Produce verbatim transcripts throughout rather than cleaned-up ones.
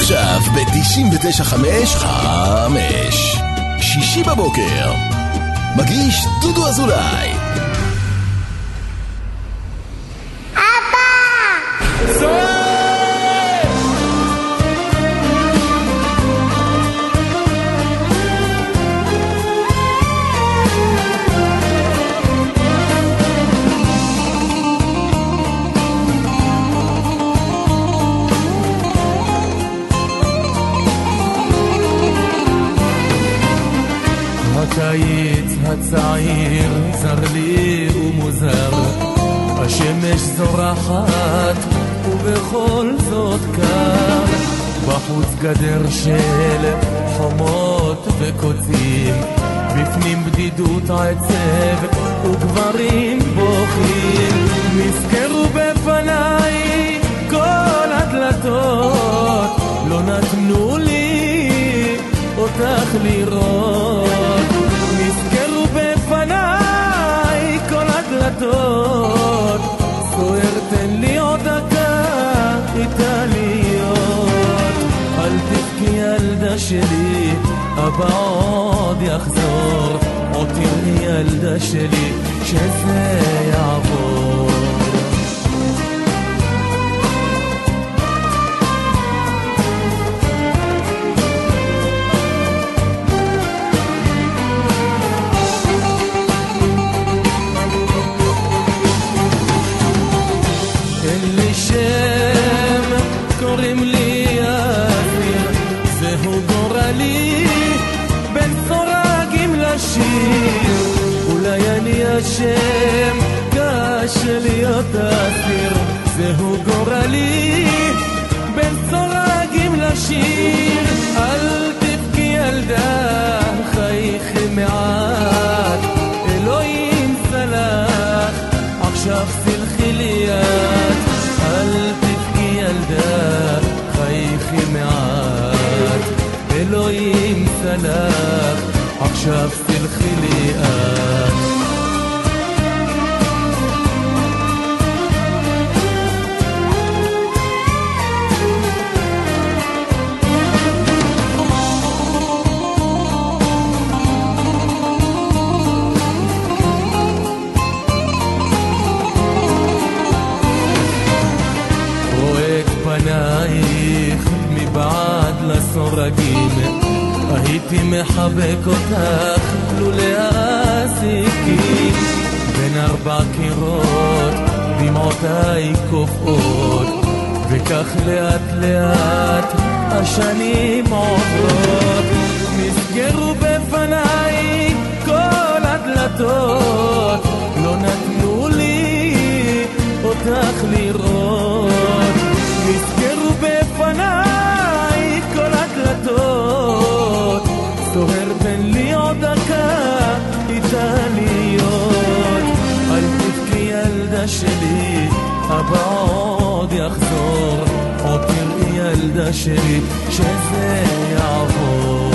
עכשיו ב-תשעים ותשע חמש חמש שישי בבוקר מגיש דודו אזולאי. הקיץ הצעיר זר לי ומוזר, השמש זורחת ובכל זאת קר, בחוץ גדר של חומות וקוצים, בפנים בדידות עצב וגברים בוכים, נזכרו בפניי כל הדלתות, לא נתנו לי אותך לראות, נזכרו בפניי כל הדלתות, סוער תן לי עוד דקה איתה להיות, אל תבכי ילדה שלי, אבא עוד יחזור, עוד תראי ילדה שלי שזה יעבור. קוראים לי אביר, זהו גורלי, בין סורגים לשיר, אולי אני השם, קשה להיות אסיר, זהו גורלי, בין סורגים לשיר, אל תבכי ילדה, חייכי מעט, אלוהים סלח, עכשיו סלחי לי את, אל תבכי ילדה, חייכי מעט, אלוהים סלח, עכשיו סלחי לי את. פנייך מבעד לסורגים, הייתי מחבק אותך לולי הסיכים, בין ארבע קירות דמעותיי קופאות, וכך לאט לאט השנים עוברות, נסגרו בפניי כל הדלתות, לא נתנו לי אותך לראות, נסגרו בפניי כל הדלתות, סוער תן לי עוד דקה איתה להיות, אל תבכי ילדה שלי, אבא עוד יחזור, עוד תראי ילדה שלי שזה יעבור.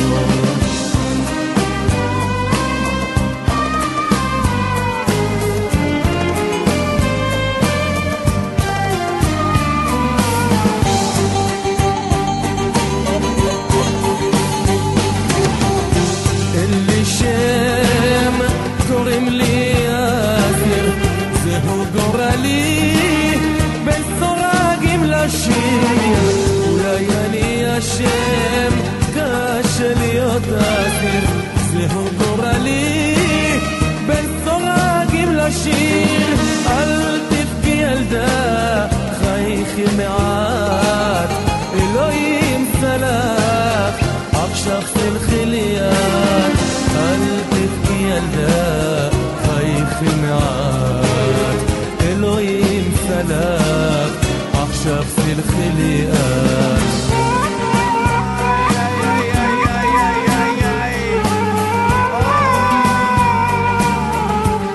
קוראים לי אביר, זהו גורלי, בין סורגים לשיר, אולי אני השם, קשה להיות אביר, זהו גורלי, בין סורגים לשיר, אל תבכי ילדה, חייכי מעט, אלוהים סלח, עכשיו סלחי לי את, אל תבכי ילדה, חייכי מעט, אלוהים סלח, עכשיו סלחי לי את.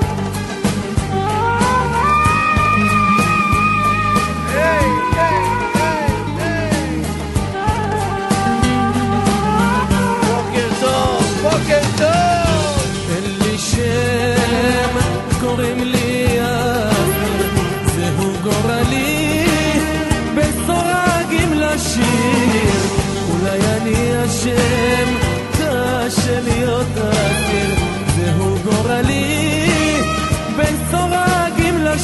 Hey, hey.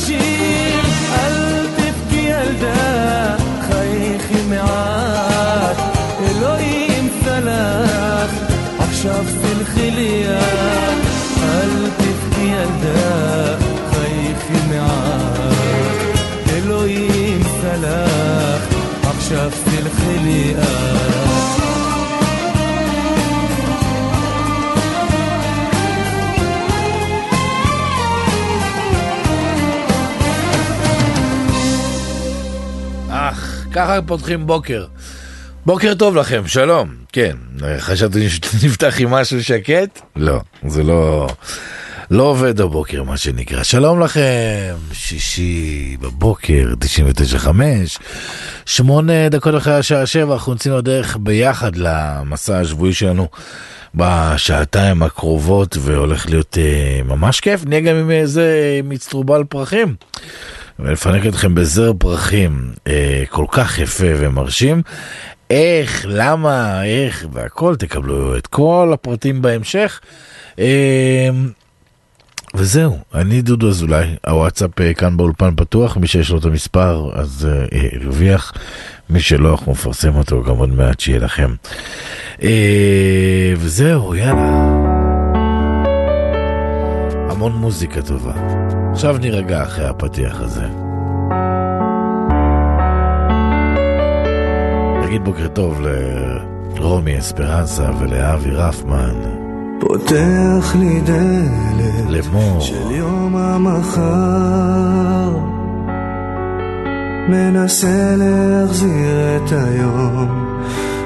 לשיר, אל תבכי ילדה, חייכי מעט, אלוהים סלח, עכשיו סלחי לי, אל תבכי ילדה, חייכי מעט, אלוהים סלח, עכשיו סלחי לי. ככה פותחים בוקר. בוקר טוב לכם, שלום. כן, חשבתי שנפתח עם משהו שקט? לא, זה לא לא עובד הבוקר, מה שנקרא. שלום לכם, שישי בבוקר, תשעים ותשע חמש, שמונה דקות אחרי השעה שבע, אנחנו נצאים לדרך ביחד למסע השבועי שלנו בשעתיים הקרובות, והולך להיות uh, ממש כיף. נהיה גם עם איזה מצטרובל פרחים. ולפנק אתכם בזר פרחים אה, כל כך יפה ומרשים. איך, למה, איך, והכל, תקבלו את כל הפרטים בהמשך. אה, וזהו, אני דודו אזולאי, הוואטסאפ אה, כאן באולפן פתוח, מי שיש לו את המספר אז אה, הרוויח, מי שלא אנחנו מפרסם אותו גם עוד מעט שיהיה לכם. אה, וזהו, יאללה. המון מוזיקה טובה. עכשיו נרגע אחרי הפתיח הזה. נגיד בוקר טוב לרומי אספרנסה ולאבי רפמן. פותח לי דלת למור של יום המחר, מנסה להחזיר את היום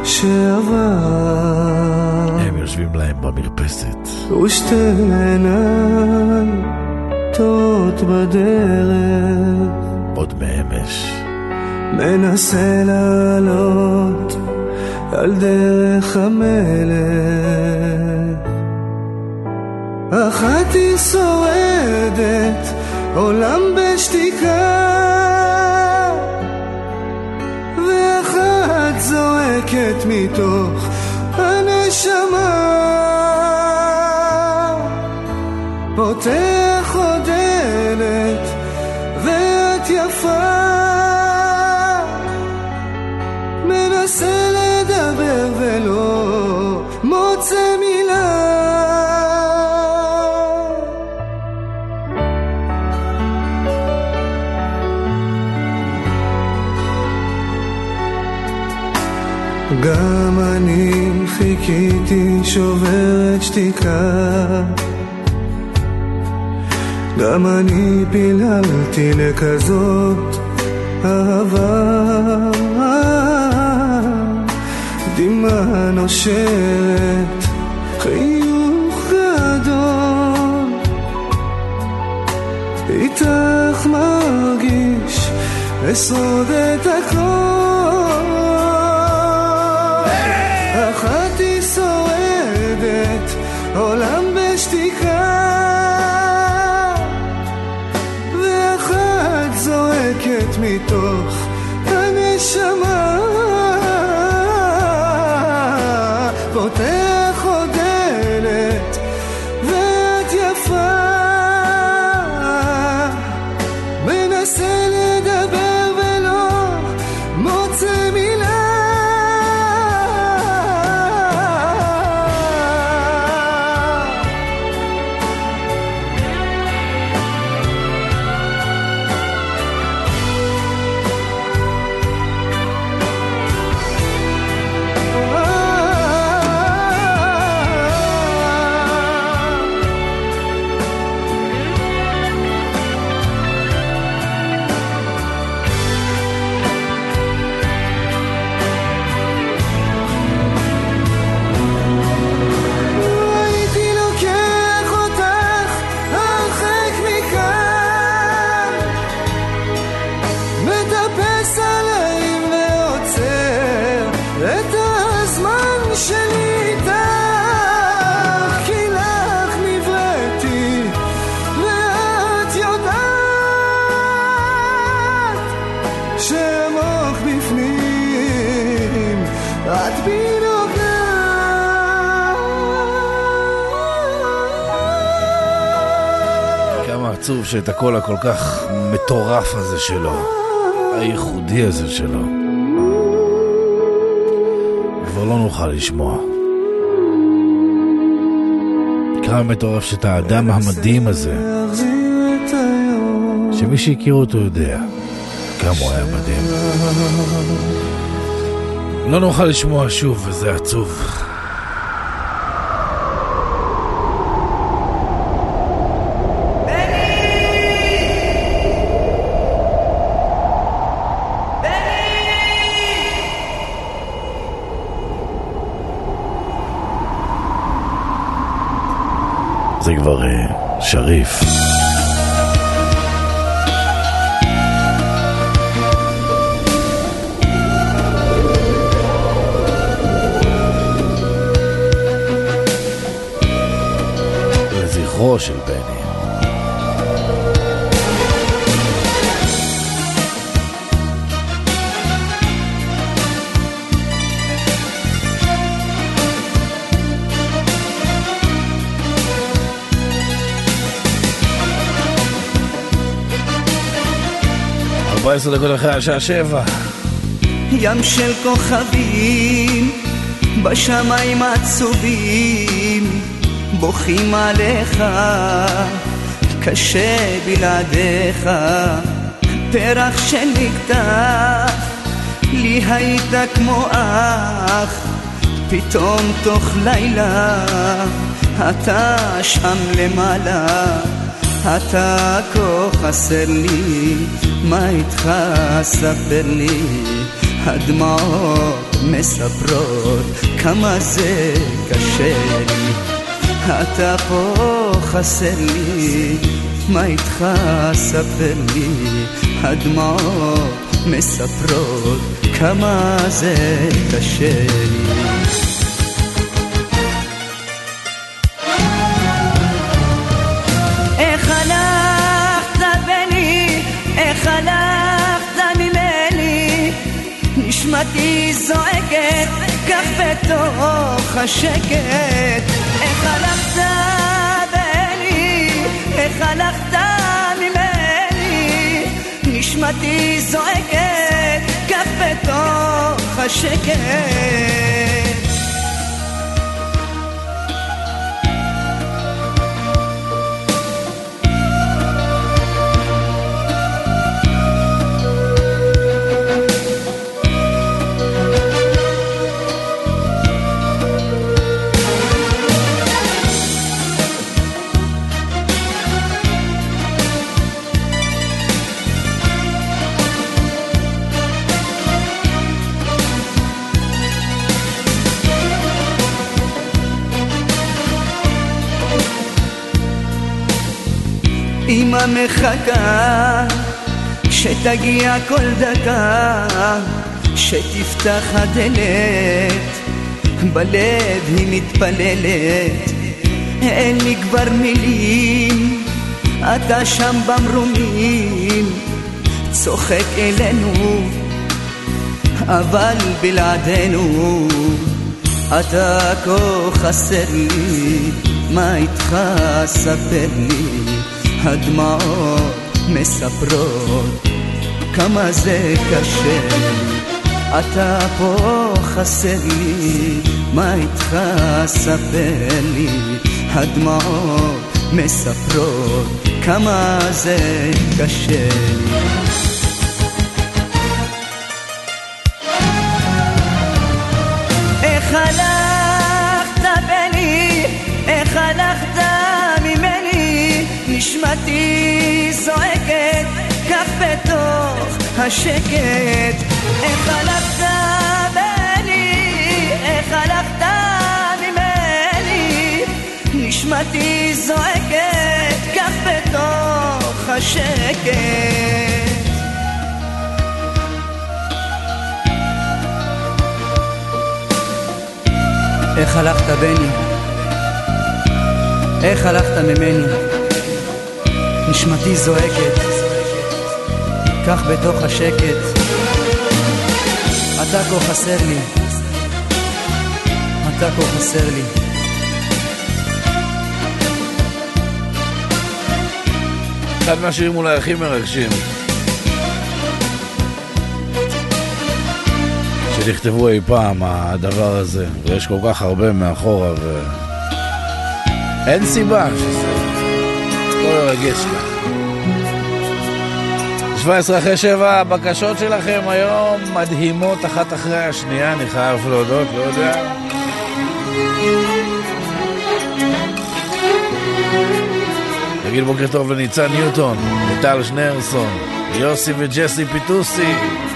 שעבר. הם יושבים להם במרפסת ושתי עיניי טועות בדרך, עוד מאמש מנסה לעלות על דרך המלך. אחת היא שורדת עולם בשתיקה, ואחת זועקת מתוך הנשמה. פותח עוד דלת ואת יפה, מנסה לדבר ולא מוצא מילה. גם אני חיכיתי שוברת שתיקה, גם אני פיללתי לכזאת אהבה. דמעה נושרת, חיוך גדול, איתך מרגיש אשרוד את הכל. אחת היא שורדת עולם בשתיקה, ואחת זועקת מתוך הנשמה. פותח עוד דלת ואת יפה, מנסה לדבר ולא מוצא מילה. העצוב שאת הקול הכל כך מטורף הזה שלו, הייחודי הזה שלו, כבר לא נוכל לשמוע. כמה מטורף שאת האדם המדהים הזה, שמי שהכיר אותו יודע כמה הוא היה מדהים, לא נוכל לשמוע שוב, וזה עצוב. זה כבר uh, שריף. לזכרו של בני. ארבע עשרה דקות אחרי השעה שבע. ים של כוכבים בשמיים עצובים בוכים עליך, קשה בלעדיך. פרח שנקטף לי היית כמו אח, פתאום תוך לילה אתה שם למעלה. אתה כה חסר לי, מה איתך ספר לי. הדמעות מספרות כמה זה קשה לי. אתה פה חסר לי, מה איתך ספר לי. הדמעות מספרות כמה זה קשה לי. איך הלכת בני, איך הלכת ממני, נשמתי זועקת כך בתוך השקט. איך הלכת בני, איך הלכת ממני, נשמתי זועקת כך בתוך השקט. אמא מחכה שתגיע כל דקה, שתפתח הדלת, בלב היא מתפללת. אין לי כבר מילים, אתה שם במרומים, צוחק אלינו, אבל בלעדינו אתה כה חסר לי, מה איתך ספר לי. הדמעות מספרות כמה זה קשה. אתה פה חסר לי, מה איתך ספר לי. הדמעות מספרות כמה זה קשה. איך הלכת בני, איך הלכת ממני, נשמתי זועקת כך בתוך השקט. איך הלכת בני, איך הלכת ממני, נשמתי זועקת כך בתוך השקט. איך הלכת בני, איך הלכת ממני, נשמתי זועקת כך בתוך השקט. אתה כה חסר לי, אתה כה חסר לי. אחד מהשירים אולי הכי מרגשים שנכתבו אי פעם, הדבר הזה, ויש כל כך הרבה מאחורה ו... אין סיבה שזה לא ירגש כך. שבע עשרה אחרי שבע, הבקשות שלכם היום מדהימות אחת אחרי השנייה, אני חייב להודות, לא יודע. נגיד בוקר טוב לניצן ניוטון, לטל שנרסון, יוסי וג'סי פיטוסי,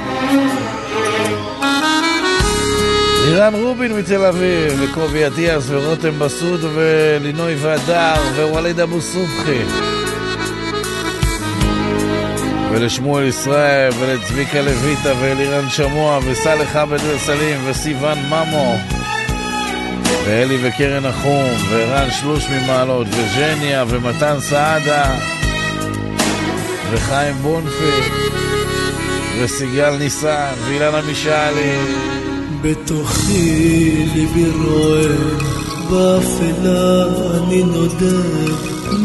לירן רובין מתל אביב, וקובי עטיאס ורותם בסוד ולינוי והדר ווליד אבו סובחי, ולשמואל ישראל ולצביקה לויטה ואלירן שמוע וסלח עבד וסלים וסיוון ממו ואלי וקרן החום ורן שלוש ממעלות וג'ניה ומתן סעדה וחיים בונפי וסיגל ניסן ואילנה משאלי. בתוכי ליבי רועד, באפלה אני נודד,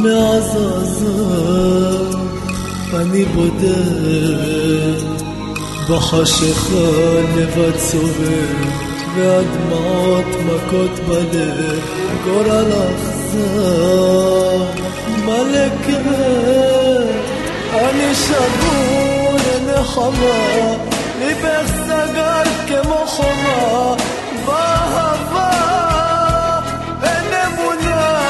מעזעזע אני בודד, בחשיכה לבד סובב, והדמעות מכות בלב, גורל אכזר, מלא כאב, אני שבור לנחמה, ליבך סגר כמו חומה, באהבה אין אמונה,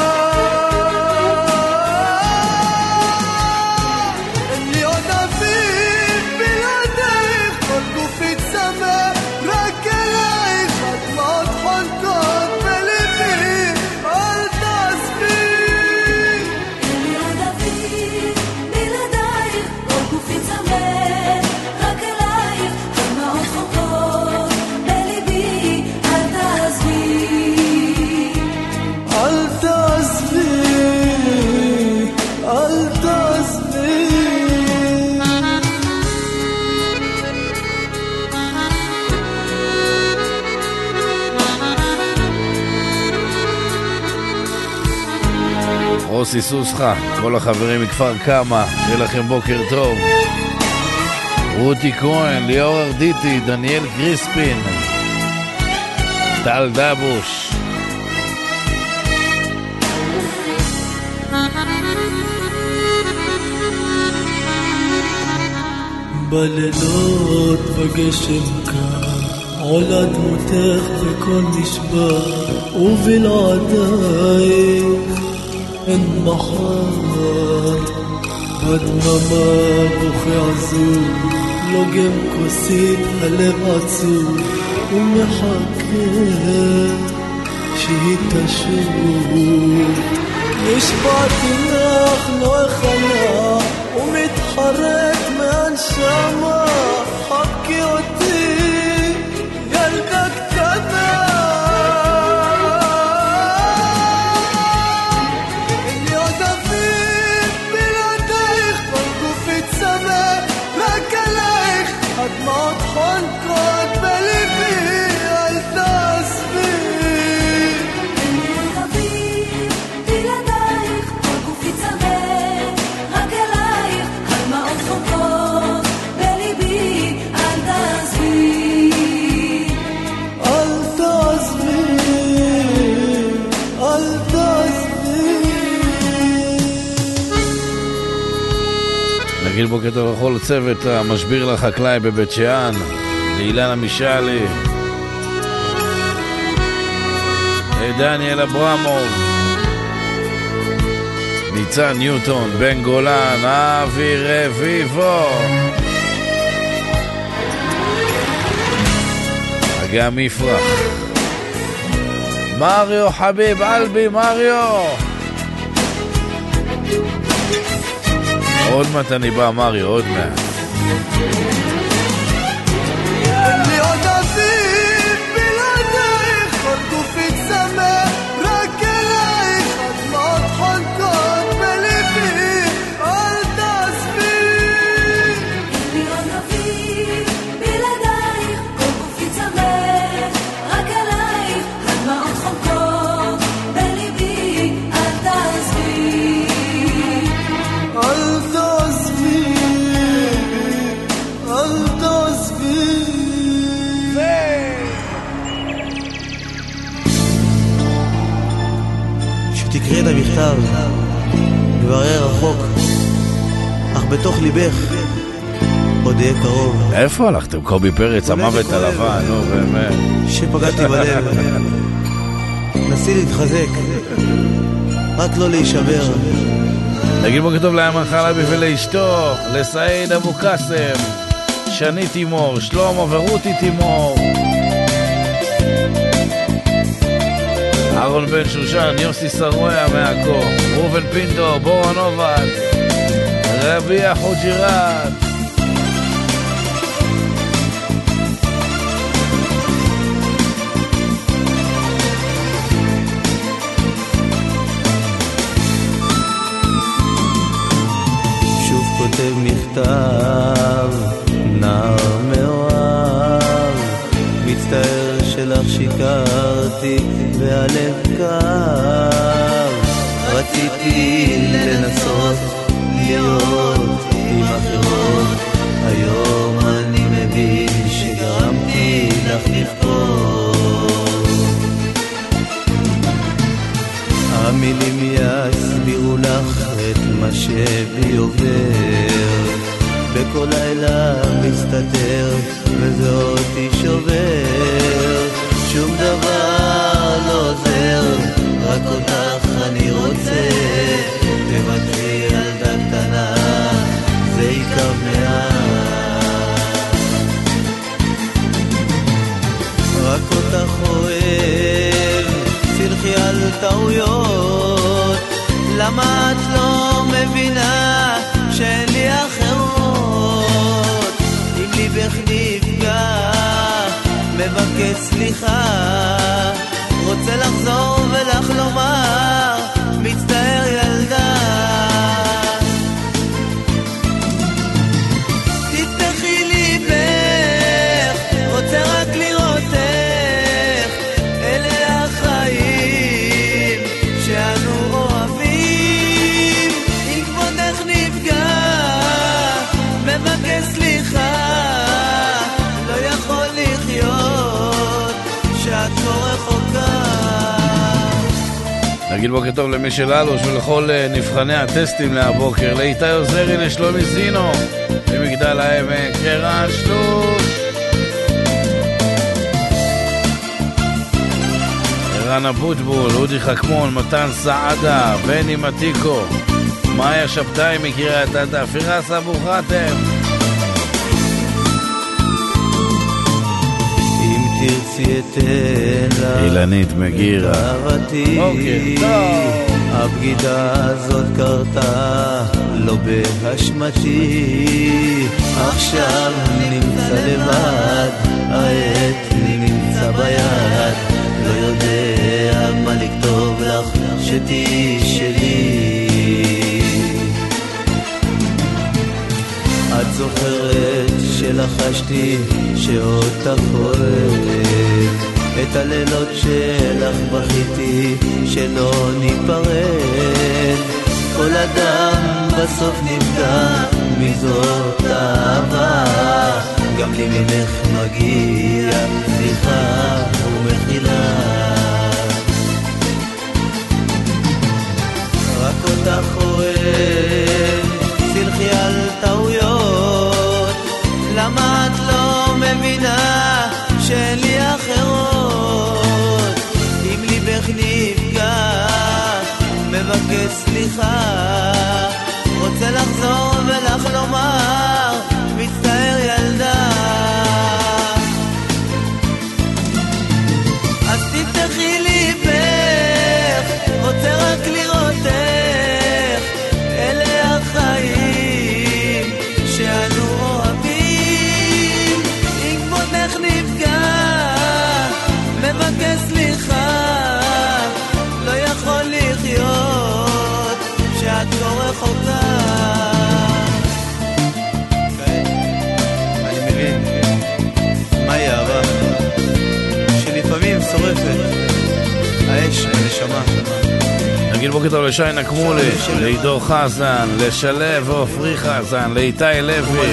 אין לי עוד אביב בלעדייך, כל גופי צמא רק אלייך, הדמעות חונקות בליבי, אל תעזבי. אין לי עוד אביב בלעדייך, כל גופי צמא רק אלייך, הדמעות חונקות בליבי, אל תעזבי. אל תעזבי, אל תעזבי. רוסי סוסחה, כל החברים מכפר קמה, שיהיה לכם בוקר טוב. רותי כהן, ליאור ארדיטי, דניאל קריספין, טל דבוש, בלילות בגשם קר, עולה דמותך וכל נשבר, ובלעדייך אין מחר, בדממה בוכה עזוב, לוגם כוסית הלב עצוב, ומחכה שהיא תשוב. נשבעתי לך לא אכלה, ומתחרט מהנשמה, חבקי אותי ילדה קטנה. אין לי עוד אביב בלעדייך, כל גופי צמא רק אלייך, הדמעות חונקות בליבי, אל תעזבי. אין לי עוד אביב בלעדייך, כל גופי צמא רק אלייך, הדמעות חונקות בליבי, אל תעזבי. אל תעזבי, אל תעזבי. נגיד בוקר טוב לכל צוות המשביר לחקלאי בבית שאן, לאילנה משאלי, דניאל אברמוב, ניצן ניוטון, בן גולן, אבי רביבו, אגם יפרח, מריו חביב אלבי מריו. עוד מעט אני בא מריו, עוד מעט. אין לי עוד אביב בלעדייך, כל גופי צמא רק אלייך, הדמעות חונקות בליבי, אל תעזבי. אין לי עוד אביב בלעדייך, כל גופי צמא רק אלייך, הדמעות חונקות בליבי, אל תעזבי. אל שתקרא את המכתב, כבר יהיה רחוק, אך בתוך ליבך עוד יהיה קרוב. איפה הלכתם? קובי פרץ, המוות הלבן, נו באמת. שפגעתי בלב, נסי להתחזק, רק לא להישבר. נגיד בוקר טוב לאמן חלבי ולאשתו, לסעיד אבו קסם, שני תימור, שלמה ורותי תימור, אהרון בן שושן, יוסי סרויה מעכו, רובן פינטו, בורן עובד, רביע חוג'ירת. שוב כותב מכתב, נער מאוהב, מצטער שלך שיקרתי והלב קר, רציתי לנסות להיות עם אחרות, היום אני מבין שגרמתי לך לבכות. המילים יסבירו לך את מה שבי עובר, בכל לילה מסתתר וזה אותי שובר, שום דבר לא עוזר, רק אותך אני רוצה, תוותרי ילדה קטנה, זה יקר מעט, רק אותך אוהב, סלחי על טעויות, למה את לא מבינה שאין לי אחרות, אם ליבך נפגע מבקש סליחה, רוצה לחזור ולך לומר מצטער ילדה, תפתחי ליבך, רוצה רק לראות איך, אלה החיים שאנו אוהבים, אם כבודך נפגע מבקש סליחה, לא יכול לחיות שאת לא רחוקה. נגיד בוקר טוב למי של אלוש ולכל נבחני הטסטים להבוקר, לאיתי עוזרי, לשלומי זינו, למגדל העמק, ערן שלוש, ערן אבוטבול, אודי חכמון, מתן סעדה, בני מתיקו, מאיה שבתאי מקריית אתא, פירס אבו חתם. תרצי אתן לה אילנית מגירה, אהבתי, הבגידה הזאת קרתה לא באשמתי, עכשיו נמצא לבד, העת נמצא ביד, לא יודע מה לכתוב לך שתהי שלי. את זוכרת שלחשתי שאותך אוהב, את הלילות שלך בכיתי שלא ניפרד, כל אדם בסוף נפגע מזאת אהבה, גם לי ממך מגיע סליחה ומחילה, רק אותך אוהב, סלחי על טעויות, למה את לא מבינה שאין לי אחרות, אם ליבך נפגע מבקש סליחה, רוצה לחזור ולך לומר מצטער ילדה, אז תפתחי ליבך, רוצה רק לראות איך, אלה החיים שאנו אוהבים, אם כבודך נפגע מבקש סליחה, לא יכול לחיות שאת לא רחוקה. אני מבין מהי אהבה שלפעמים שורפת האש בנשמה. נגיד בוקר טוב לשי נקמולי, לעידו חזן, לשלב ועופרי חזן, לאיתי לוי,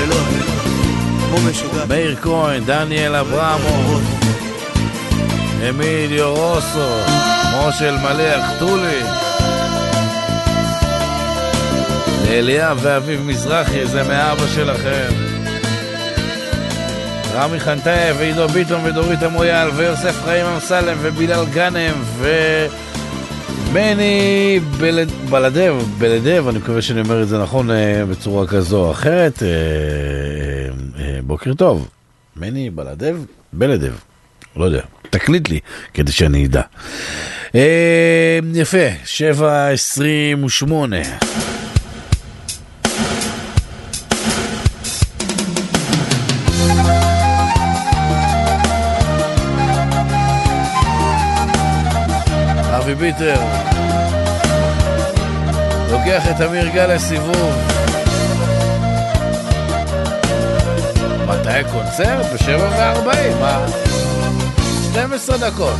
מאיר כהן, דניאל אברמו, אמיליו רוסו, מושל מלך טולי, אליה ואביב מזרחי, זה מאבא שלכם. רמי חנטאי ועידו ביטון ודורית המויאל ויוסף חיים אמסלם ובילal גאנם ובני בלד... בלדב, בלדב, אני מקווה שאני אומר את זה נכון בצורה כזו או אחרת. בוקר טוב. בני בלדב, בלדב, לא יודע, תקליט לי כדי שאני אדע. יפה, שבע עשרים ושמונה. אבי ביטר לוקח את אמיר גל לסיבוב. מתי קונצרט? בשבע וארבעים, מה? שתים עשרה דקות,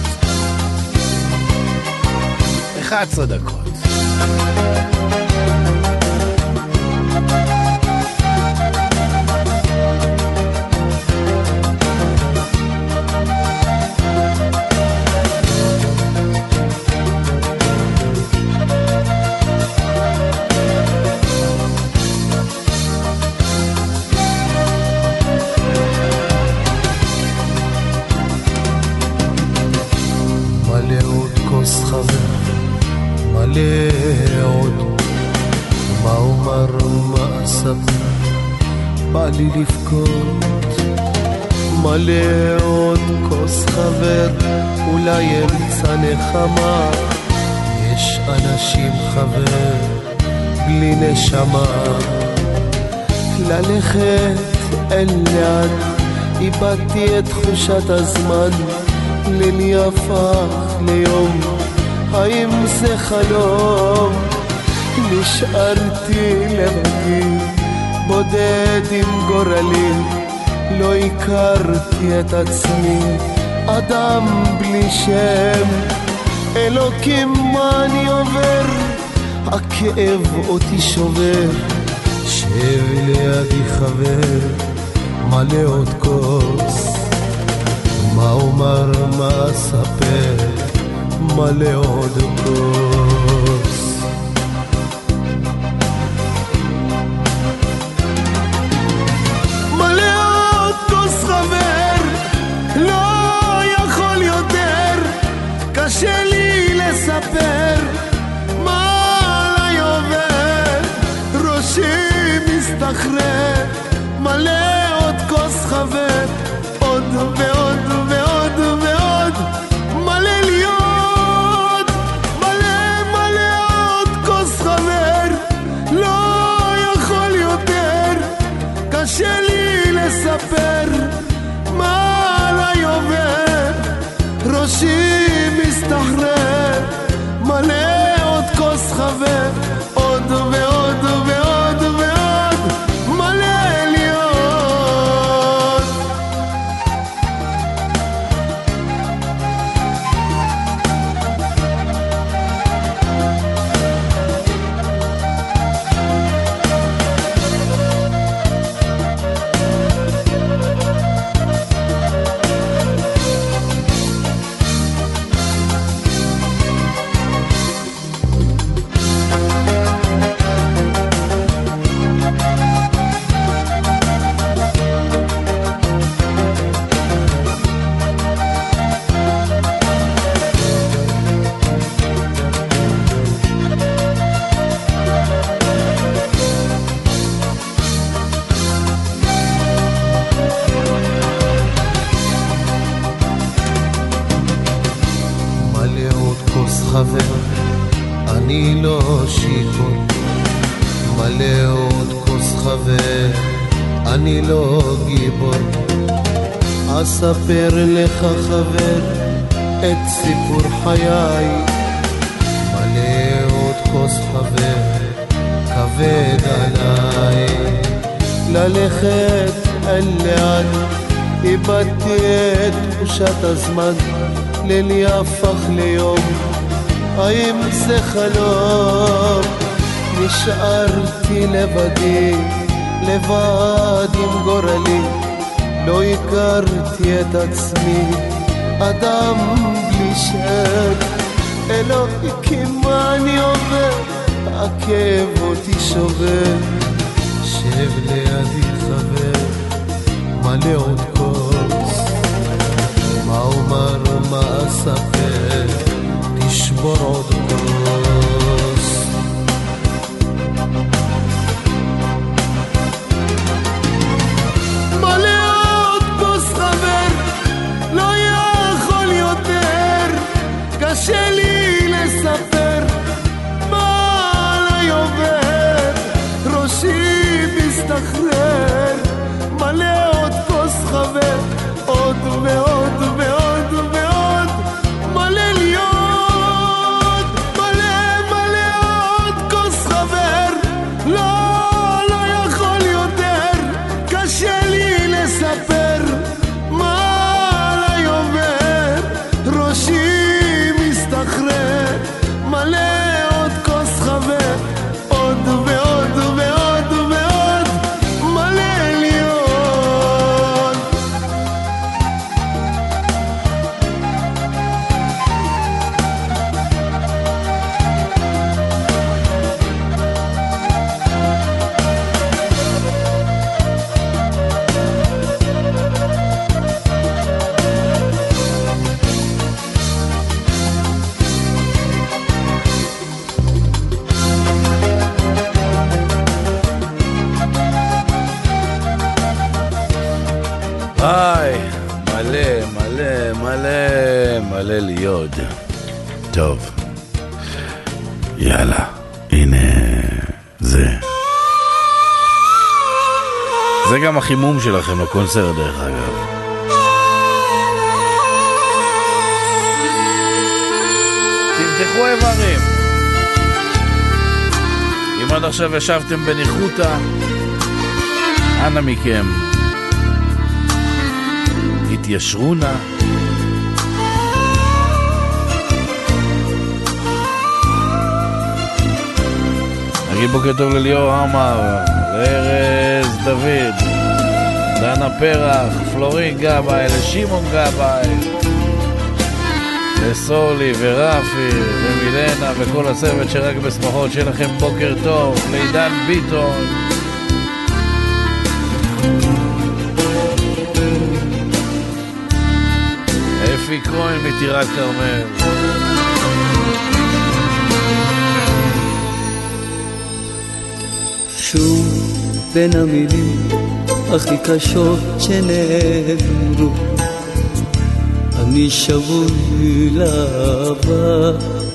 אחת עשרה דקות. מלא עוד, מה אומר מה אספר, בא לי לבכות. מלא עוד כוס חבר, אולי אמצע נחמה. יש אנשים חבר, בלי נשמה. ללכת אל ליד, איבדתי את תחושת הזמן. לילי הפך ליום, האם זה חלום? נשארתי לבדי, בודד עם גורלי. לא הכרתי את עצמי, אדם בלי שם. אלוקים מה אני עובר, הכאב אותי שובר. שב לידי חבר, מלא עוד כוס. מה אומר מה אספר, מלא עוד כוס. מלא עוד כוס חבר, לא יכול יותר. קשה לי לספר מה עליי עובר. ראשי מסתחרר, מלא עוד כוס חבר. עוד ועוד ועוד ועוד, מלא להיות, מלא מלא עוד כוס חבר. לא יכול יותר, קשה לי לספר מה עליי עובר. ראשי מסתחרר, מלא עוד כוס חבר. עוד ועוד ועוד ועוד, מלא להיות. חבר, אני לא שיכור. מלא עוד כוס חבר, אני לא גיבור. אספר לך חבר את סיפור חיי. מלא עוד כוס חבר, כבד עליי. ללכת אל ליד, איבדתי את תחושת הזמן. לילי הפך ליום, האם זה חלום? נשארתי לבדי, לבד עם גורלי. לא הכרתי את עצמי, אדם בלי שם. אלוהים מה אני עובר, הכאב אותי שובר, שב לידי חבר, מלא עוד כוס, מה אומר ומה אספר, תשבור עוד כוס. מלא עוד כוס חבר, לא יכול יותר, קשה לי לספר מה עליי עובר, ראשי מסתחרר, מלא עוד כוס חבר, עוד ועוד ועוד ועוד, מלא לי עוד, מלא מלא עוד כוס חבר, לא, לא יכול יותר, קשה לי לספר מה עליי עובר, ראשי מסתחרר, מלא עוד כוס חבר, עוד ועוד ועוד ועוד, מלא לי עוד. היי, מלא, מלא, מלא, מלא לי עוד. טוב, יאללה, הנה זה. זה גם החימום שלכם לקונצרט דרך אגב. תמתחו איברים. אם עד עכשיו ישבתם בניחותה, אנא מכם, התיישרו נא. נגיד בוקר טוב לליאור עמר, לארז דוד, דנה פרח, פלורין גבאי, לשמעון גבאי, לסולי ורפי ומילנה וכל הצוות שרק בשמחות, שיהיה לכם בוקר טוב. לעידן ביטון, אפי כהן מטירת כרמל, שוב בין המילים הכי קשות שנאמרו, אני שבוי לאהבה.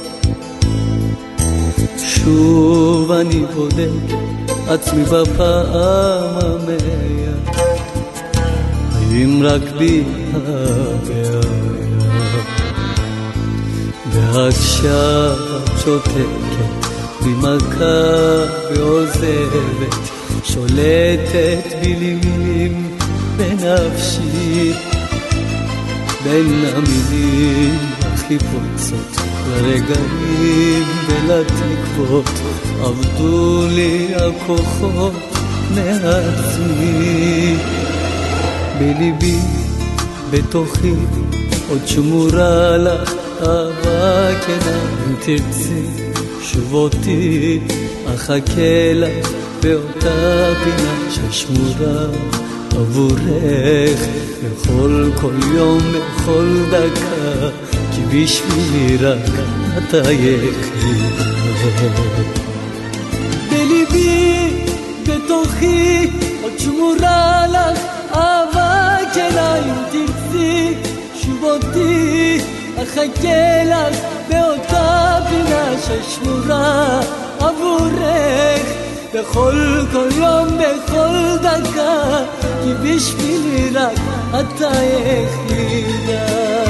שוב אני בודק עצמי בפעם המאה, האם רק בי הבעיה, ועכשיו את שותקת במכה ועוזבת, שולטת בלילים בנפשי, בין המילים הכי פוצות לרגעים ולתקוות, עבדו לי הכוחות מעצמי. בליבי, בתוכי, עוד שמורה לך אהבה כנה, אם תרצי שוב אותי, אחכה לך באותה פינה ששמורה עבורך, בכל כל יום, בכל דקה, כי בשבילי רק אתה יחידה. בליבי, בתוכי, עוד שמורה לך אהבה כנה, אם תרצי שוב אותי, אחכה לך באותה פינה ששמורה עבורך, בכל כל יום, בכל דקה, כי בשבילי רק אתה יחידה.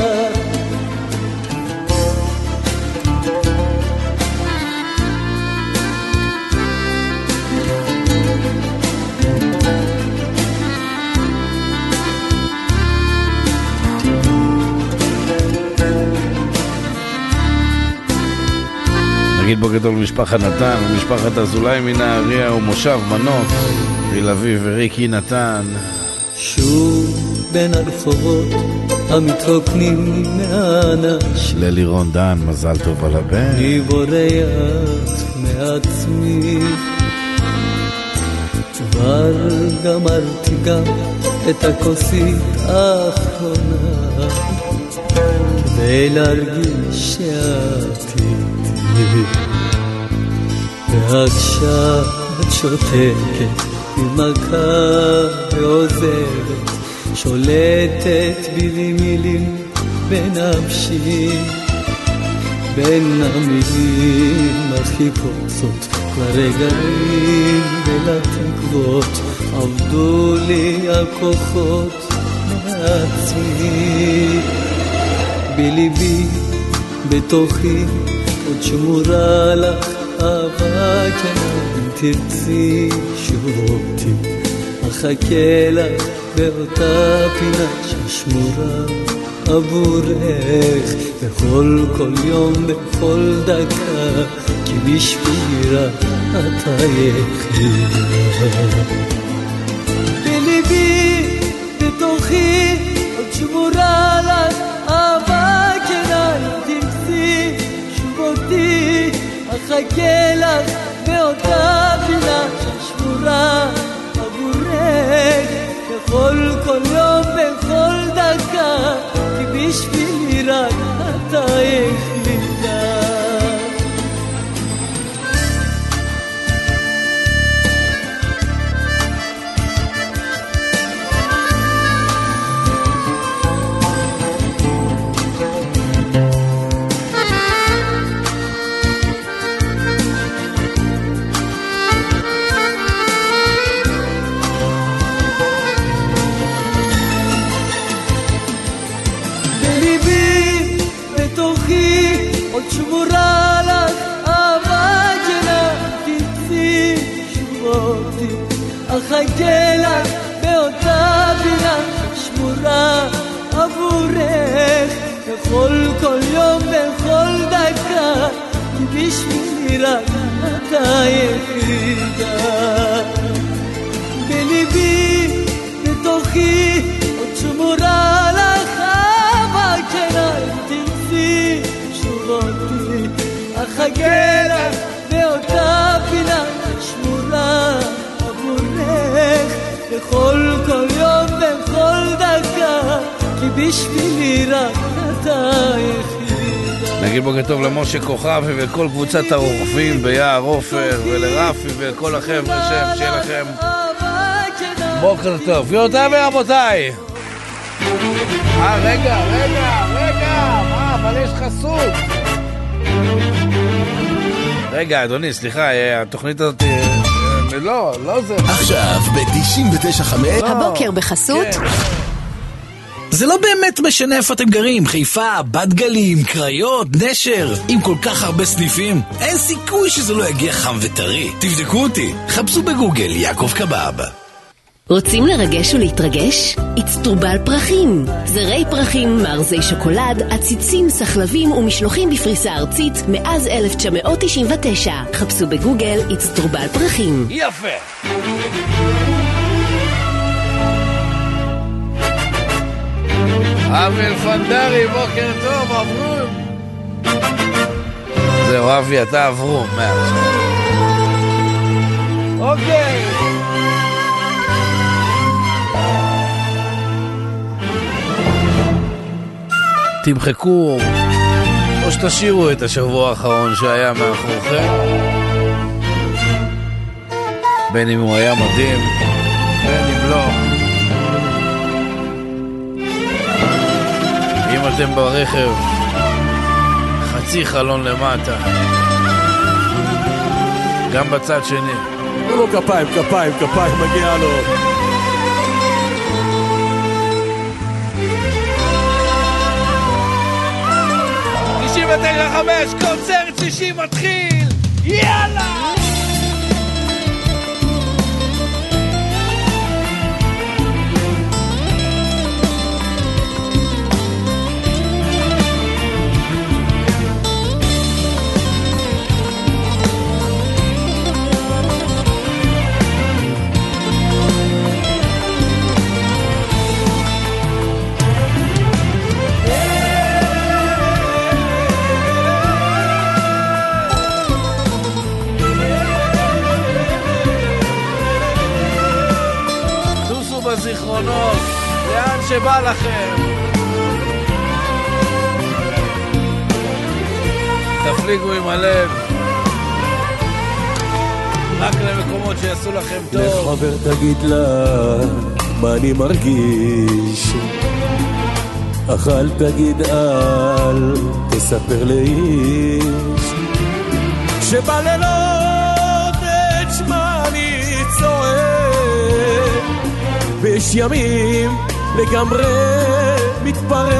נגיד בוקר טוב למשפחת נתן ומשפחת אזולאי מנהריה ומושב מנות, תל אביב וריקי נתן. שוב בין הרחובות המתרוקנים מהאנשים. ללירון דן, מזל טוב על הבן. אני בורח מעצמי, כבר גמרתי גם את הכוסית האחרונה, כדי להרגיש שאת איתי. ועכשיו את שותקת ממכה ועוזבת, שולטת בי מילים בנפשי, בין המילים מרחיקות זאת כבר רגעים ולתקוות, עבדו לי הכוחות מעצמי. בליבי בתוכי עוד שמורה לך אהבה כנה, אם תרצי שוב אותי אחכה לך באותה פינה ששמורה עבורך, בכל כל יום בכל דקה, כי בשבילי רק אתה יחידה. בליבי בתוכי עוד שמורה לך אהבה כנה, אם תרצי שוב אותי אחכה לך באותה פינה ששמורה עבורך, בכל כל יום בכל דקה, כי בשבילי רק אתה יחידה. עוד שמורה לך אהבה כנה, תרצי שוב אותי אחכה לך באותה פינה שמורה עבורך, בכל כל יום בכל דקה, כי בשבילי רק אתה יחידה. בליבי בתוכי עוד שמורה לך אהבה כנה, תרצי שוב אותי אחכה לך באותה פינה שמורה עבורך, בכל כל יום בכל דקה, כי בשבילי רק אתה יחידה. נגיד בוקר טוב למשה כוכבי וכל קבוצת הרוכבים ביער עופר, ולרפי וכל החבר'ה שם, שיהיה לכם בוקר טוב. גבירותיי ורבותיי, אה רגע רגע רגע מה, אבל יש חסות. רגע אדוני, סליחה, התוכנית הזאת לא, לא זה עכשיו ב-תשעים ותשע חמש הבוקר בחסות זה לא באמת משנה איפה אתם גרים, חיפה, בת גלים, קריות, נשר, עם כל כך הרבה סניפים, אין סיכוי שזה לא יגיע חם וטרי. תבדקו אותי, חפשו בגוגל יעקב קבב. רוצים לרגש ולהתרגש? אצטרובל פרחים. זרי פרחים, מארזי שוקולד, עציצים, סחלבים ומשלוחים בפריסה ארצית מאז אלף תשע מאות תשעים ותשע. חפשו בגוגל אצטרובל פרחים. יפה. אבי אלפנדרי, בוקר טוב, עברו. זהו אבי, אתה עברו מעכשיו. אוקיי. תמחקו או שתשאירו את השבוע האחרון שהיה מאחוריכם, בין אם הוא היה מדהים בין אם לא. אם אתם ברכב, חצי חלון למטה, גם בצד שני. לא כפיים, כפיים, כפיים, מגיע לו. תשעים ותשע חמש, קונצרט שישי מתחיל, יאללה! שבא לכם. תפליגו עם הלב רק למקומות שיעשו לכם טוב. לחבר תגיד לה מה אני מרגיש, אך אל תגיד, אל תספר לאיש, שבלילות את שמה אני צועק, ויש ימים לגמרי מתפרק.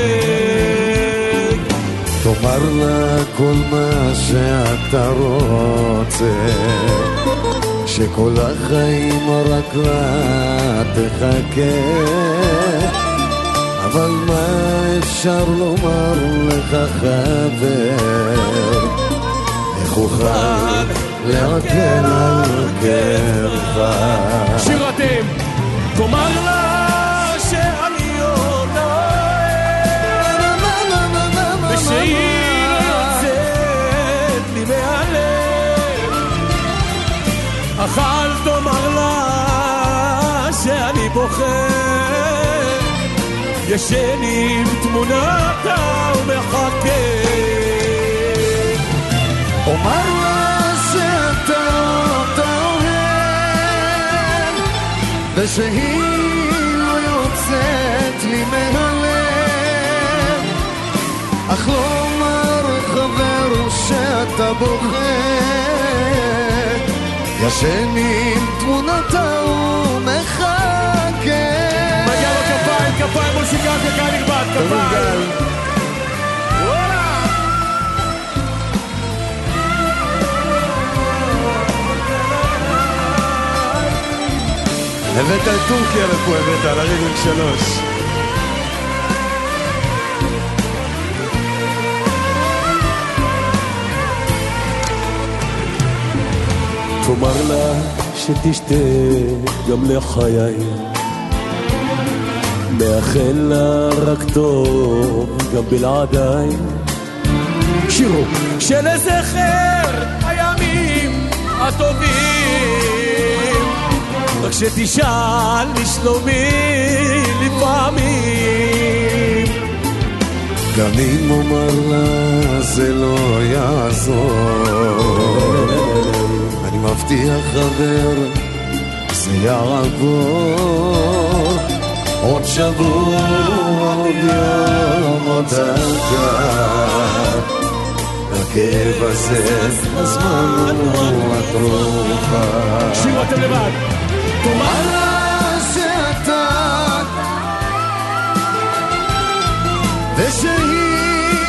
תאמר לה כל מה שאתה רוצה, שכל החיים רק לה תחכה, אבל מה אפשר לומר לך חבר, איך אוכל להקל על קרבה. שיר אתם, תאמר לה שאני אותה ושהיא יוצאת לי מהלב, אך אל תאמר לה שאני בוכה, ישן עם תמונתה ומחכה. אומר לה שאתה אותה אוהב, ושהיא לא יוצאת לי מהלב, אך לא אומר חבר שאתה בוכה, ישן עם תמונתה ומחכה. מגיע לו כפיים, כפיים מושיקה וקהל נכבד, כפיים. הבאת את טורקיה לפה, הבאת על הריבינג שלוש. תאמר לה שתשתה גם לחיי, מאחל לה רק טוב גם בלעדיי, שירו שלזכר הימים הטובים, רק שתשאל לשלומי לפעמים. גם אם אומר לה זה לא יעזור, אני מבטיח חבר זה יעבור, עוד שבוע עוד יום עוד דקה, הכאב הזה הזמן הוא התרופה. שירו אתם לבד. תאמר לה שאתה ושהיא,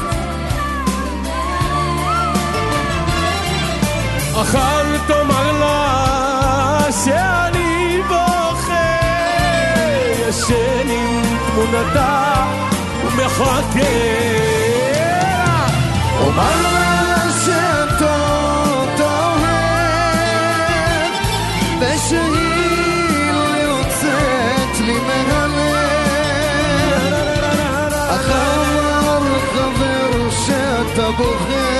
אך אל תאמר לה שאני בוכה, ישן עם תמונתה ומחכה. אומר לה שאתה אותה אוהב, ושהיא לא יוצאת לי מהלב, אך אמר חבר שאתה בוכה,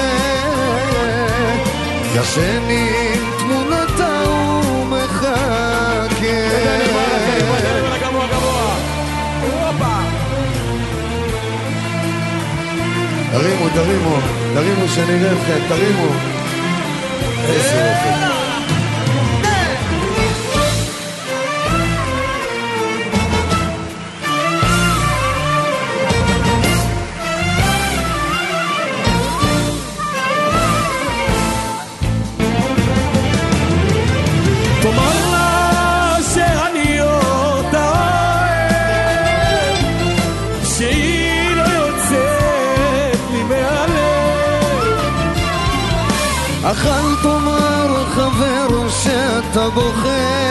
ישן עם תמונתה ומחכה. תרימו, תרימו, תרימו שנראה אתכם, תרימו. איזה אופן. תאמר לה שאני אותה אוהב, שהיא לא יוצאת לי מהלב, אך אל תאמר חבר שאתה בוכה,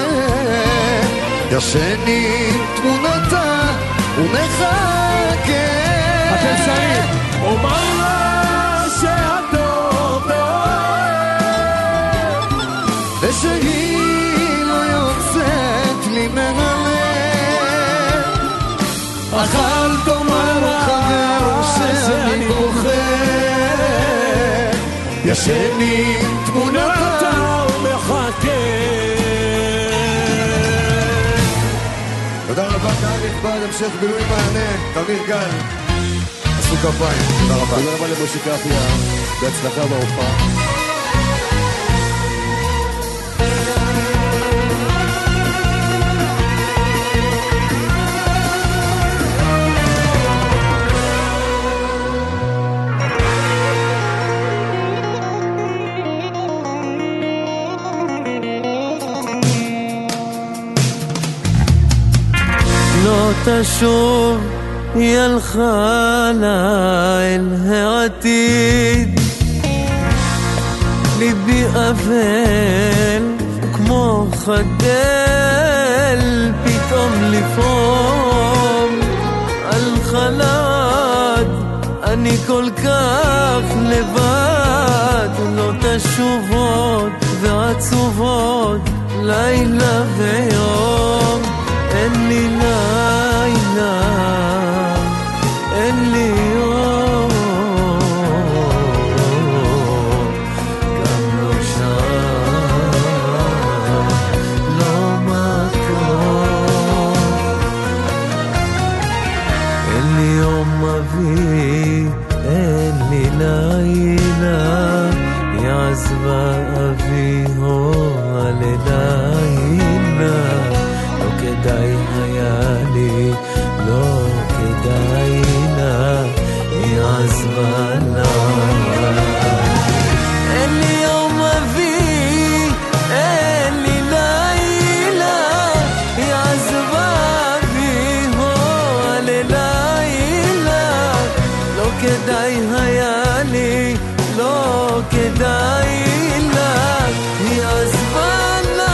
ישן עם תמונתה ומחכה. אתם שרים, אומר לה שאתה אוהב, ושהיא לא יוצאת לי מהלב, אך אל תאמר חבר שאני בוכה, ישן עם תמונתה ומחכה. תודה רבה. עד המשך בילוי מענה, תמיר גל. עשו כפיים, תודה רבה. תודה רבה למשה קפיה, בהצלחה בהופעה. לא תשוב, היא הלכה לה אל העתיד, ליבי אבל כמו חדל, פתאום לפעום על חלד, אני כל כך לבד. לא תשוב עוד ועצובות לילה ויום, אין לי לילה, אין לי יום, גם לא שעה, לא מקום. אין לי יום אבי, אין לי לילה, היא עזבה אבי הורה ללילה. לא כדאי היה לי, לא כדאי לה, היא עזבה לה. אין לי יום אבי, אין לי לילה, היא עזבה בי הורה ללילה. לא כדאי היה לי, לא כדאי לה, היא עזבה לה.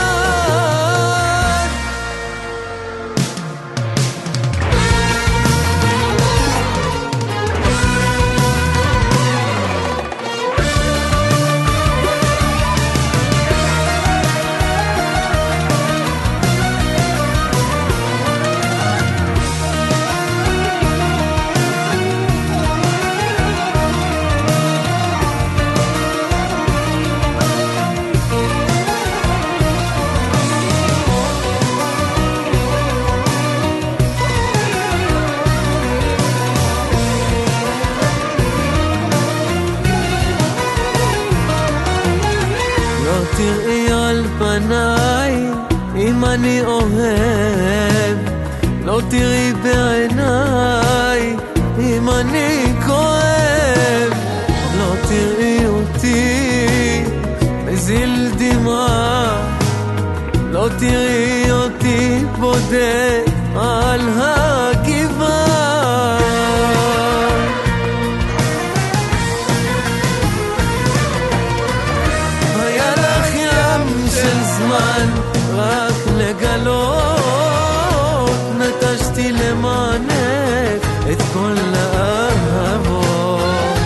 תראי על פניי אם אני אוהב, לא תראי בעיניי אם אני כואב. לא תראי אותי מזיל דמעה, לא תראי אותי בודד על הגבעה. זמן רק לגלות, נטשתי למענך את כל האהבות.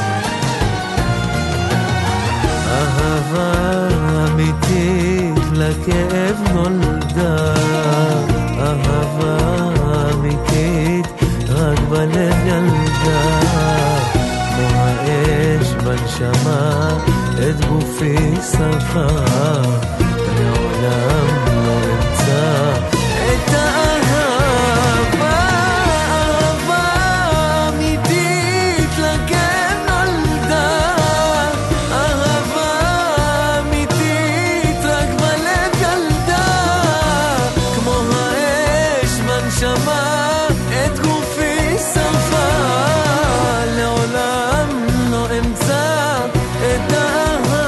אהבה אמיתית לכאב נולדה, אהבה אמיתית רק בלב ילדה. כמו האש בנשמה את גופי שרפה, לעולם לא אמצא את האהבה. אהבה אמיתית לכאב נולדה, אהבה אמיתית רק בלב ילדה. כמו האש בנשמה את גופי שרפה, לעולם לא אמצא את האהבה.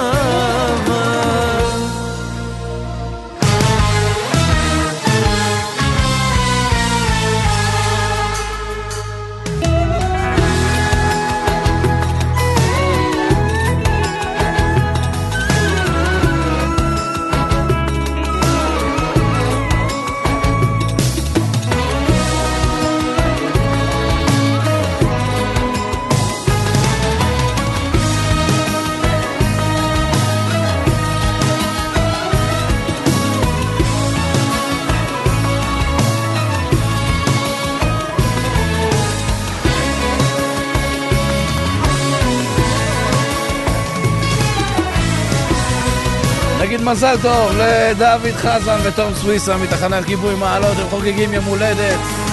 נגיד מזל טוב לדוד חזן ותום סוויסה מתחנת כיבוי מעלות, הם חוגגים יום הולדת.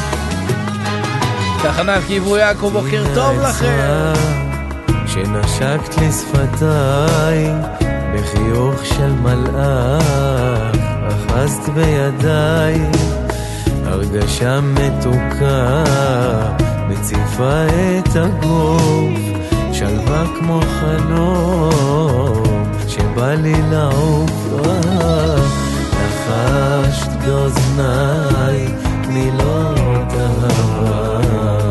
תחנת כיבוי עכו, בוקר טוב לכם. שנשקת לשפתיי בחיוך של מלאך, אחזת בידיי הרגשה מתוקה, מציפה את הגוף, שלווה כמו חלום שבא לי לעוף. לחשת באוזניי מילות אהבה,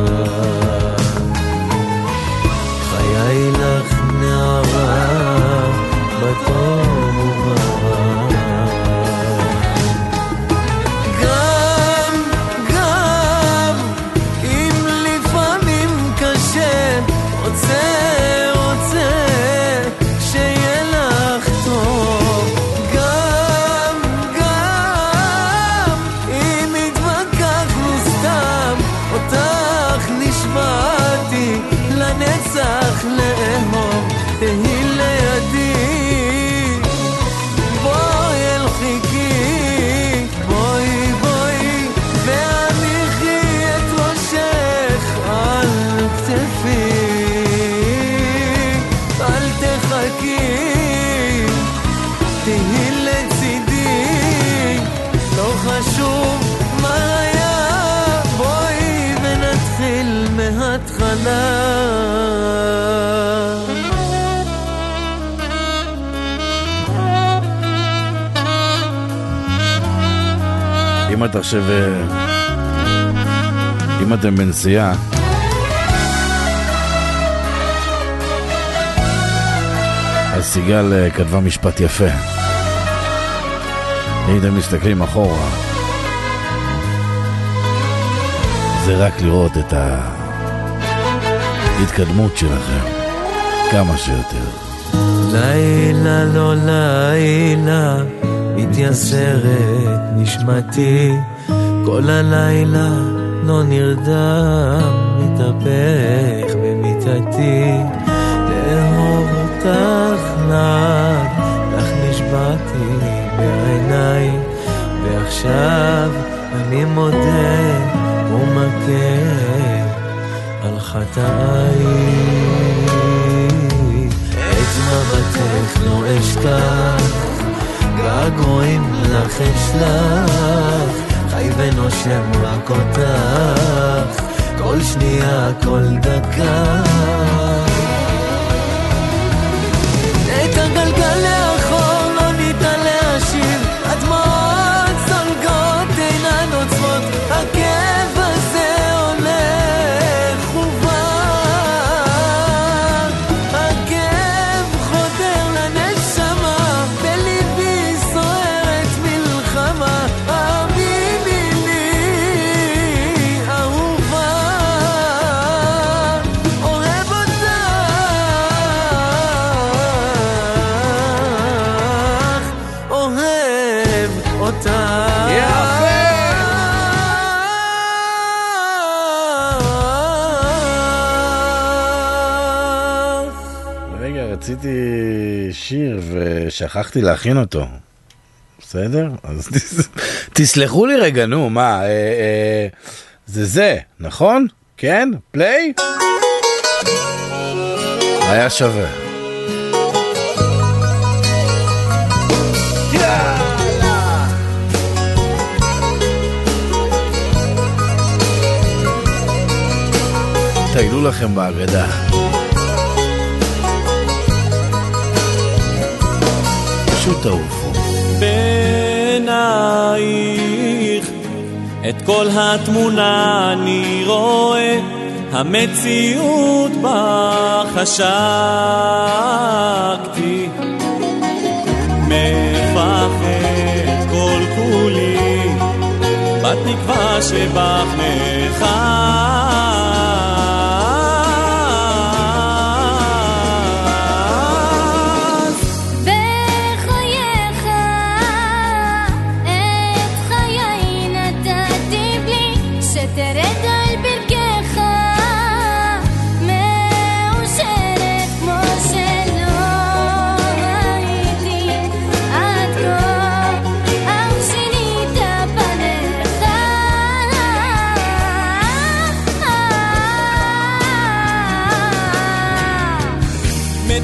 חיי לך נערה בטוב וברע. גם, גם אם לפעמים קשה, רוצה, רוצה שיהיה לך טוב. גם, גם אם התווכחנו סתם, אותך נשבעתי לנצח לאהוב. תהי לידי, בואי אל חיקי, בואי בואי והניחי את ראשך על כתפי. אל תחכי, תהי לצידי, לא חשוב מה היה, בואי ונתחיל מההתחלה. אם אתה עכשיו, אם אתם בנסיעה, אז סיגל כתבה משפט יפה. אם אתם מסתכלים אחורה, זה רק לראות את ההתקדמות שלכם כמה שיותר. לילה לא לילה מתייסרת נשמתי, כל הלילה לא נרדם, מתהפך במיטתי, לאהוב אותך לעד, לך נשבעתי בעיניי, ועכשיו אני מודה ומכה על חטאי. את מבטך לא אשכח, געגועים לך אשלח, חי ונושם רק אותך, כל שנייה כל דקה. את הגלגל לאחור לא ניתן להשיב, הדמעות זולגות אינן עוצמות, הכאב הזה הולך ובא, הכאב חודר לנשמה, בליבי סוערת מלחמה. האמיני לי אהובה, אוהב אותך, אוהב אותך. רגע, רציתי שיר ושכחתי להכין אותו. בסדר? אז תס- תסלחו לי רגע, נו, מה? אה, אה, זה זה, נכון? כן? פליי? היה שווה. תגלו לכם בהגדה. פשוט תעופו. בעינייך את כל התמונה אני רואה, המציאות בה חשקתי, מפחד כל כולי בתקווה שבך נחת.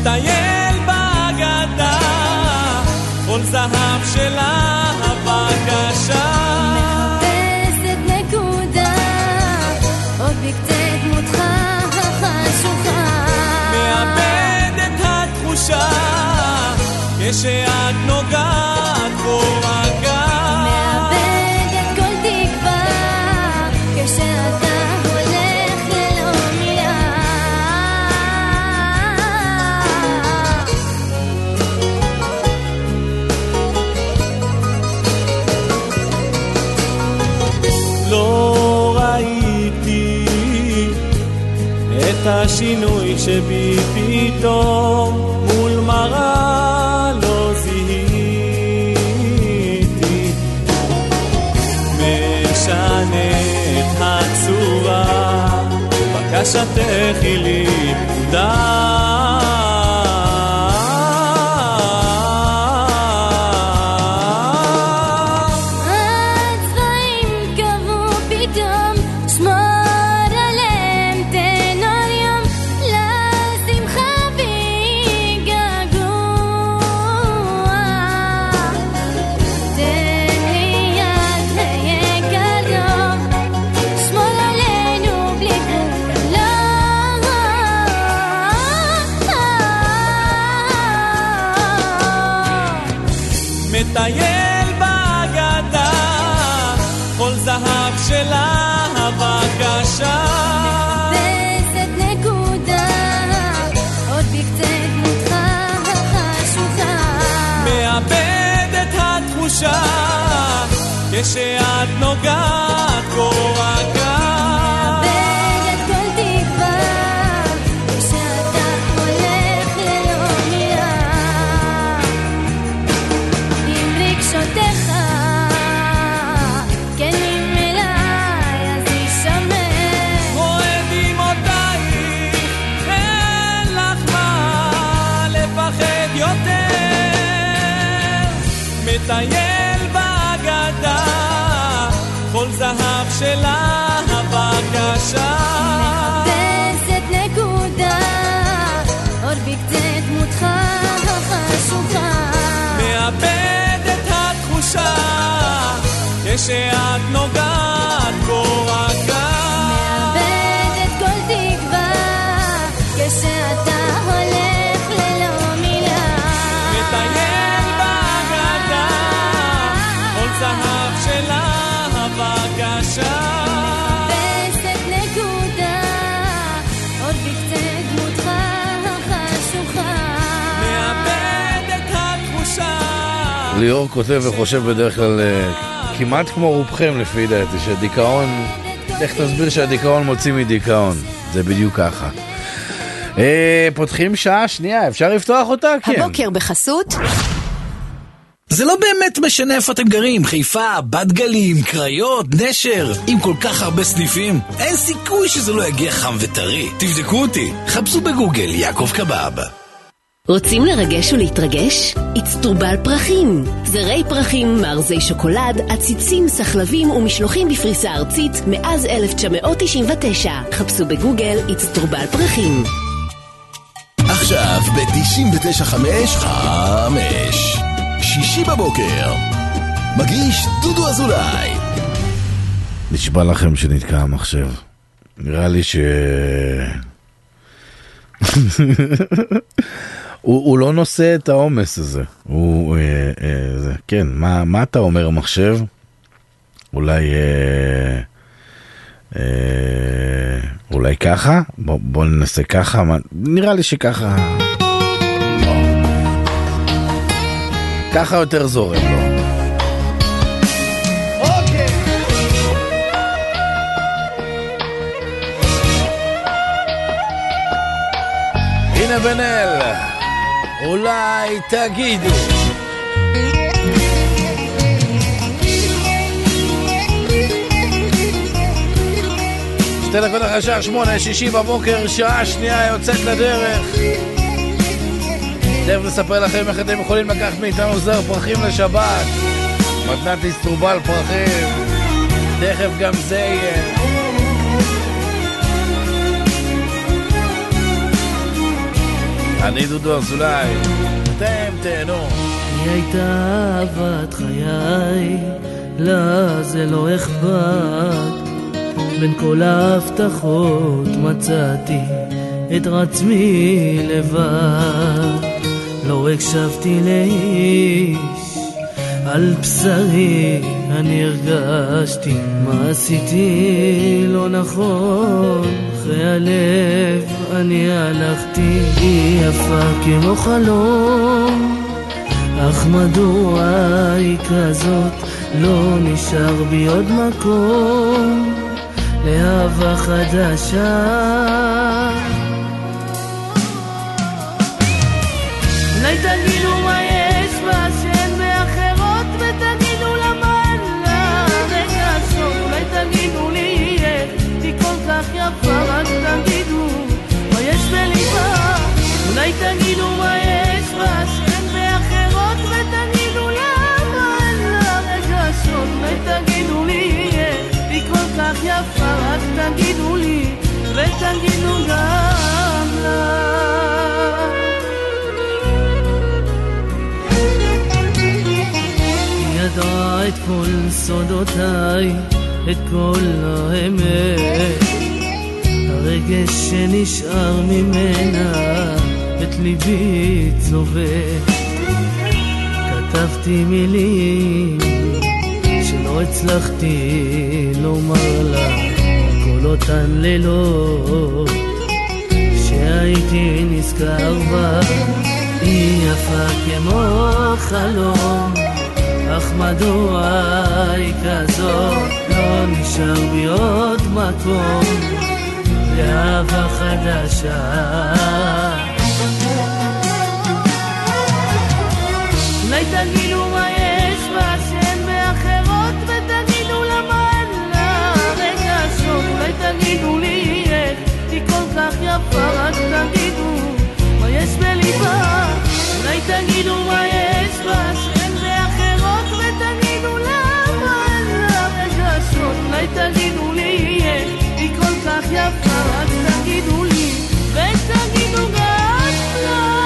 מטייל בגדה, כל זהב של אהבה קשה. מחפשת נקודה, עוד בקצה דמותך החשוכה. מאבד את התחושה, כשאת נוגעת בו רגע. מאבד את כל תקווה, כשאתה הולך ללא מילה. לא ראיתי את השינוי שבי פתאום, מול מראה לא זיהיתי. משנה את הצורה, בקשתך היא לי פקודה. מטייל בגדה, כל זהב של אהבה קשה. מחפשת נקודה, עוד בקצה דמותך החשוכה. מאבד את התחושה, כשאת נוגעת בו רגע. מאבד את כל תקווה, כשאתה הולך ללא מילה. עם רגשותיך כנים אליי, אז ישמר. רועד אמותייך, אין לך מה לפחד יותר. מטייל בגדה, כל זהב של אהבה קשה. מחפשת נקודה, עוד בקצה דמותך החשוכה. מאבד את התחושה, כשאת נוגעת בו רגע. מאבד את כל תקווה, כשאתה הולך ללא מילה. מטייל בגדה, כל זהב של אהבה קשה. מחפשת נקודה, עוד בקצה דמותך החשוכה. מאבד את התחושה. ליאור כותב וחושב בדרך כלל אה, כמעט כמו רובכם לפי דעתי, שהדיכאון, איך תסביר שהדיכאון מוציא מדיכאון? זה בדיוק ככה. אה, פותחים שעה שנייה, אפשר לפתוח אותה? כן. הבוקר בחסות זה לא באמת משנה איפה אתם גרים, חיפה, בת גלים, קריות, נשר, עם כל כך הרבה סניפים, אין סיכוי שזה לא יגיע חם וטרי. תבדקו אותי, חפשו בגוגל יעקב קבב. רוצים לרגש ולהתרגש? אצטרובל פרחים. זרי פרחים, מארזי שוקולד, עציצים, סחלבים ומשלוחים בפריסה ארצית מאז אלף תשע מאות תשעים ותשע. חפשו בגוגל אצטרובל פרחים. עכשיו ב-תשעים ותשע חמש חמש שישי בבוקר מגיש דודו אזולאי. נשבע לכם שנתקע המחשב. נראה לי ש... הוא, הוא לא נושא את העומס הזה. הוא, אה, אה, זה, כן, מה, מה אתה אומר המחשב? אולי אה, אה, אולי ככה? בוא, בוא ננסה ככה. מה, נראה לי שככה לא. ככה יותר זורם, לא? אוקיי. הנה בנאל, אולי תגידו. שתי דקות אחרי שעה שמונה, שישי בבוקר, שעה שנייה יוצאת לדרך. תכף נספר לכם איך אתם יכולים לקחת מאיתנו זר פרחים לשבת. מתנת אצטרובל פרחים. תכף גם זה יהיה. אני דודו אזולאי, אתם תהנו. היא הייתה אהבת חיי, לה זה לא אכפת, בין כל ההבטחות מצאתי את עצמי לבד. לא הקשבתי לאיש, על בשרי אני הרגשתי מה עשיתי לא נכון. אחרי הלב אני הלכתי, היא יפה כמו חלום, אך מדוע היא כזאת, לא נשאר בי עוד מקום לאהבה חדשה. אולי תגידו מה יש בה שאין באחרות, ותגידו למה אין לה רגשות. אולי תגידו לי איך היא כל כך יפה, רק תגידו מה יש בליבה. אולי תגידו מה יש בה שאין באחרות, ותגידו למה אין לה רגשות. אולי תגידו לי איך היא כל כך יפה, רק תגידו לי ותגידו גם לה. ידעה את כל סודותיי, את כל האמת, הרגש שנשאר ממנה את ליבי צובט. כתבתי מילים שלא הצלחתי לומר לה, כל אותן לילות שהייתי נזכר בה. היא יפה כמו חלום, אך מדוע היא כזאת, לא נשאר בי עוד מקום לאהבה חדשה. אולי תגידו מה יש בה שאין באחרות, ותגידו למה אין לה רגשות. אולי תגידו לי איך היא כל כך יפה, רק תגידו מה יש בליבה. אולי תגידו מה יש בה שאין באחרות, ותגידו למה אין לה רגשות. אולי תגידו לי איך היא כל כך יפה, רק תגידו לי ותגידו גם לה.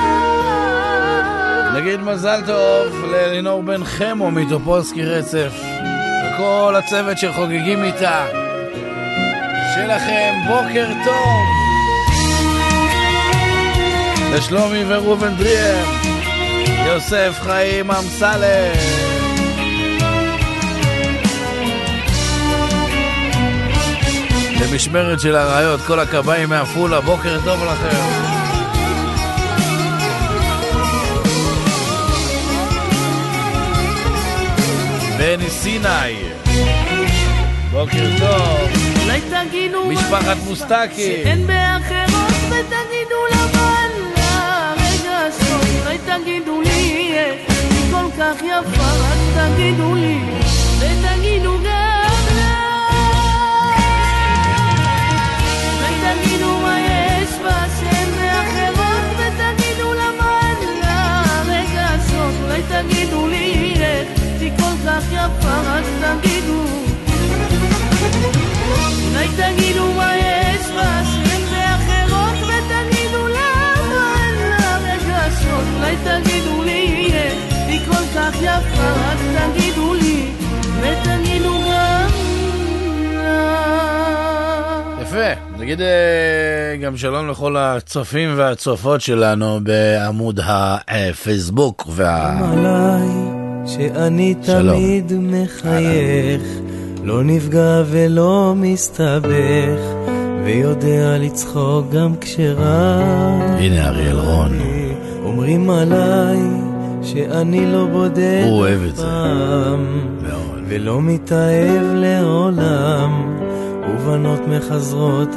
נגיד מזל טוב ללינור בן חמו מטופולסקי רצף וכל הצוות שחוגגים איתה. שלכם בוקר טוב לשלומי ורובן דריאם, יוסף חיים אמסלם, למשמרת של הרעיות, כל הקביים מהפולה, בוקר טוב לכם. בני סיני, בוקר טוב. אולי תגידו משפחת מוסטקי שאין באחרות, ותגידו למה אין לה רגשות. אולי תגידו לי איך היא כל כך יפה, רק תגידו לי ותגידו גם לה. אולי תגידו מה יש בה שאין באחרות, ותגידו למה אין לה רגשות. אולי תגידו לי איך היא כל כך יפה, רק תגידו. אולי תגידו מה יש בה שאין באחרות, ותגידו למה אין לה רגשות. אולי תגידו לי איך היא כל כך יפה, רק תגידו לי ותגידו גם לה. יפה, נגיד גם שלום לכל הצופים והצופות שלנו בעמוד הפייסבוק וה... עליי שאני תמיד מחייך, לא נפגע ולא מסתבך, ויודע לצחוק גם כשרע. הנה אריאל רון. אומרים עליי שאני לא בודק הוא אוהב את זה ולא מתאהב לעולם, ובנות מחזרות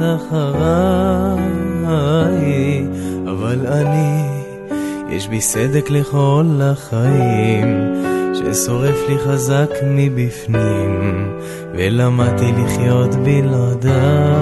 אחריי, אבל אני יש בי סדק לכל החיים ששורף לי חזק מבפנים, ולמדתי לחיות בלעדייך.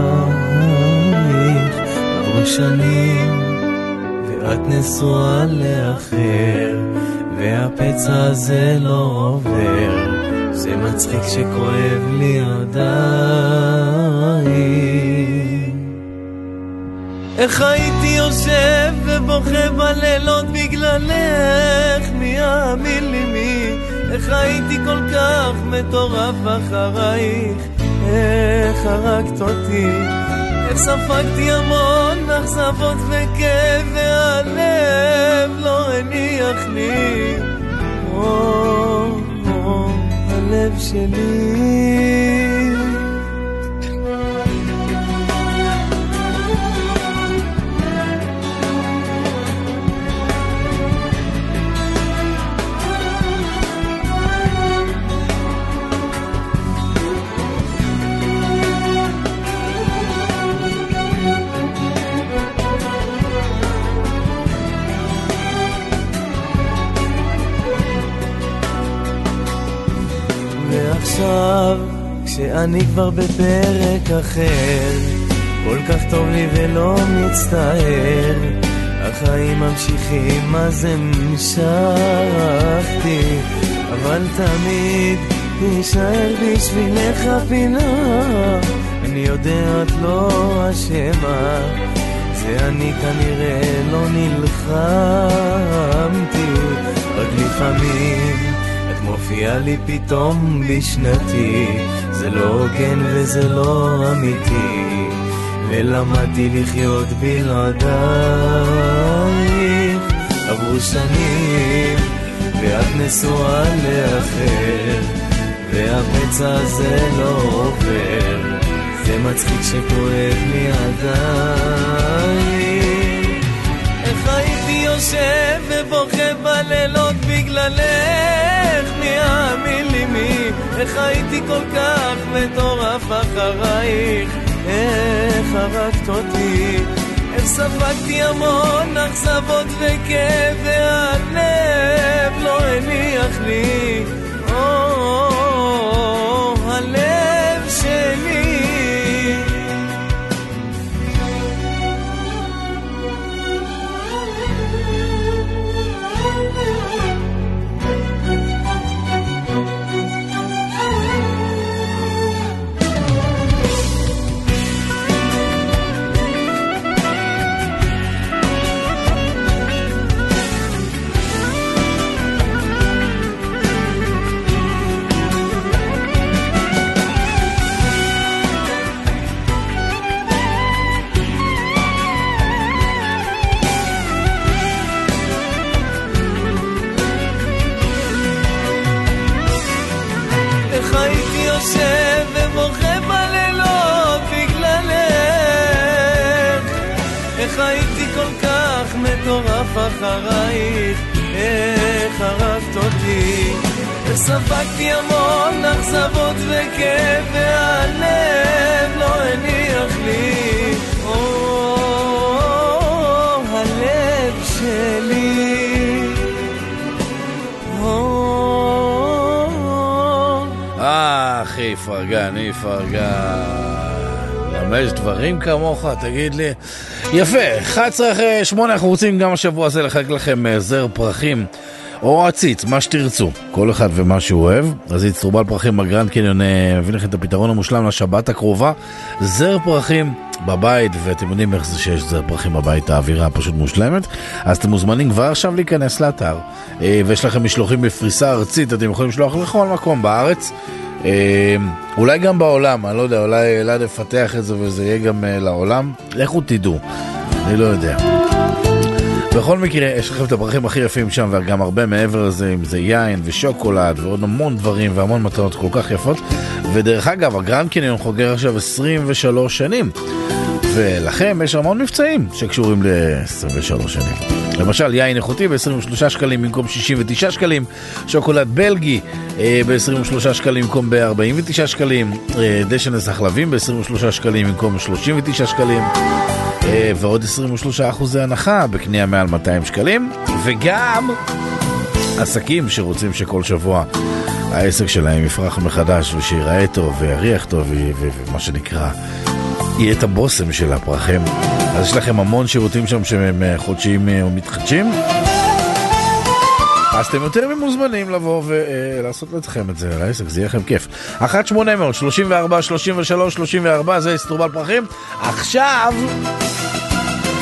עברו שנים ואת נשואה לאחר, והפצע הזה לא עובר, זה מצחיק שכואב לי עדיין. איך הייתי יושב ובוכה בלילות בגללך, מי יאמין לי מי? איך הייתי כל כך מטורף אחרייך, איך הרגת אותי, איך ספגתי המון אכזבות וכאב, והלב לא הניח לי. או, או, הלב שלי. עכשיו, כשאני כבר בפרק אחר, כל כך טוב לי ולא מצטער, החיים ממשיכים אז המשכתי, אבל תמיד תישאר בשבילך פינה, אני יודע את לא אשמה, זה אני כנראה לא נלחמתי, רק לפעמים מופיע לי פתאום בשנתי, זה לא הוגן וזה לא אמיתי, ולמדתי לחיות בלעדייך. עברו שנים ואת נשואה לאחר, והפצע הזה לא עובר, זה מצחיק שכואב לי עדיין. איך הייתי יושב ובוכה בלילות בגללך, מי יאמין לי מי? איך הייתי כל כך מטורף אחרייך, איך הרגת אותי, איך ספגתי המון אכזבות וכאב, והלב לא הניח לי. או, הלב שלי. יושב ובוכה בלילות בגללך, איך הייתי כל כך מטורף אחרייך, איך הרגת אותי, איך ספגתי המון אכזבות וכאב, והלב לא הניח לי. או, הלב שלי. אחי פרגן, אי פרגן, למה יש דברים כמוך, תגיד לי. יפה, אחת עשרה אחרי שמונה, אנחנו רוצים גם השבוע הזה לחלק לכם זר פרחים או עציץ, מה שתרצו, כל אחד ומה שהוא אוהב. אז יצטרובל פרחים בגרנד קניון מביא לכם את הפתרון המושלם לשבת הקרובה, זר פרחים בבית, ואתם יודעים איך זה שיש זר פרחים בבית, האווירה פשוט מושלמת. אז אתם מוזמנים כבר עכשיו להיכנס לאתר, ויש לכם משלוחים בפריסה ארצית, אתם יכולים לשלוח לכל מקום בארץ, אולי גם בעולם, אני לא יודע, אולי אלעד יפתח את זה וזה יהיה גם לעולם, לכו תדעו, אני לא יודע. בכל מקרה, יש לכם את הפרחים הכי יפים שם, וגם הרבה מעבר לזה, אם זה יין ושוקולד ועוד המון דברים והמון מתנות כל כך יפות. ודרך אגב, הגרנד קניון חוגר עכשיו עשרים ושלוש שנים, ולכם יש המון מבצעים שקשורים ל-עשרים ושלוש שנים. למשל, יין איכותי ב-עשרים ושלושה שקלים במקום שישים ותשעה שקלים, שוקולד בלגי אה, ב-עשרים ושלושה שקלים במקום ב-ארבעים ותשעה שקלים, אה, דשן הסחלבים ב-עשרים ושלושה שקלים במקום שלושים ותשעה שקלים, אה, ועוד עשרים ושלושה אחוזי הנחה בקנייה מעל מאתיים שקלים, וגם עסקים שרוצים שכל שבוע העסק שלהם יפרח מחדש ושיראה טוב ויריח טוב ומה שנקרא יהיה את הבוסם של הפרחים. אז יש לכם המון שירותים שם שהם חודשיים או מתחדשים, אז אתם יותר ממוזמנים לבוא ולעשות לכם את זה לעסק, זה יהיה לכם כיף. אחת שמונה אפס אפס שלושים וארבע שלושים ושלוש שלושים וארבע, זה יצטרובל פרחים. עכשיו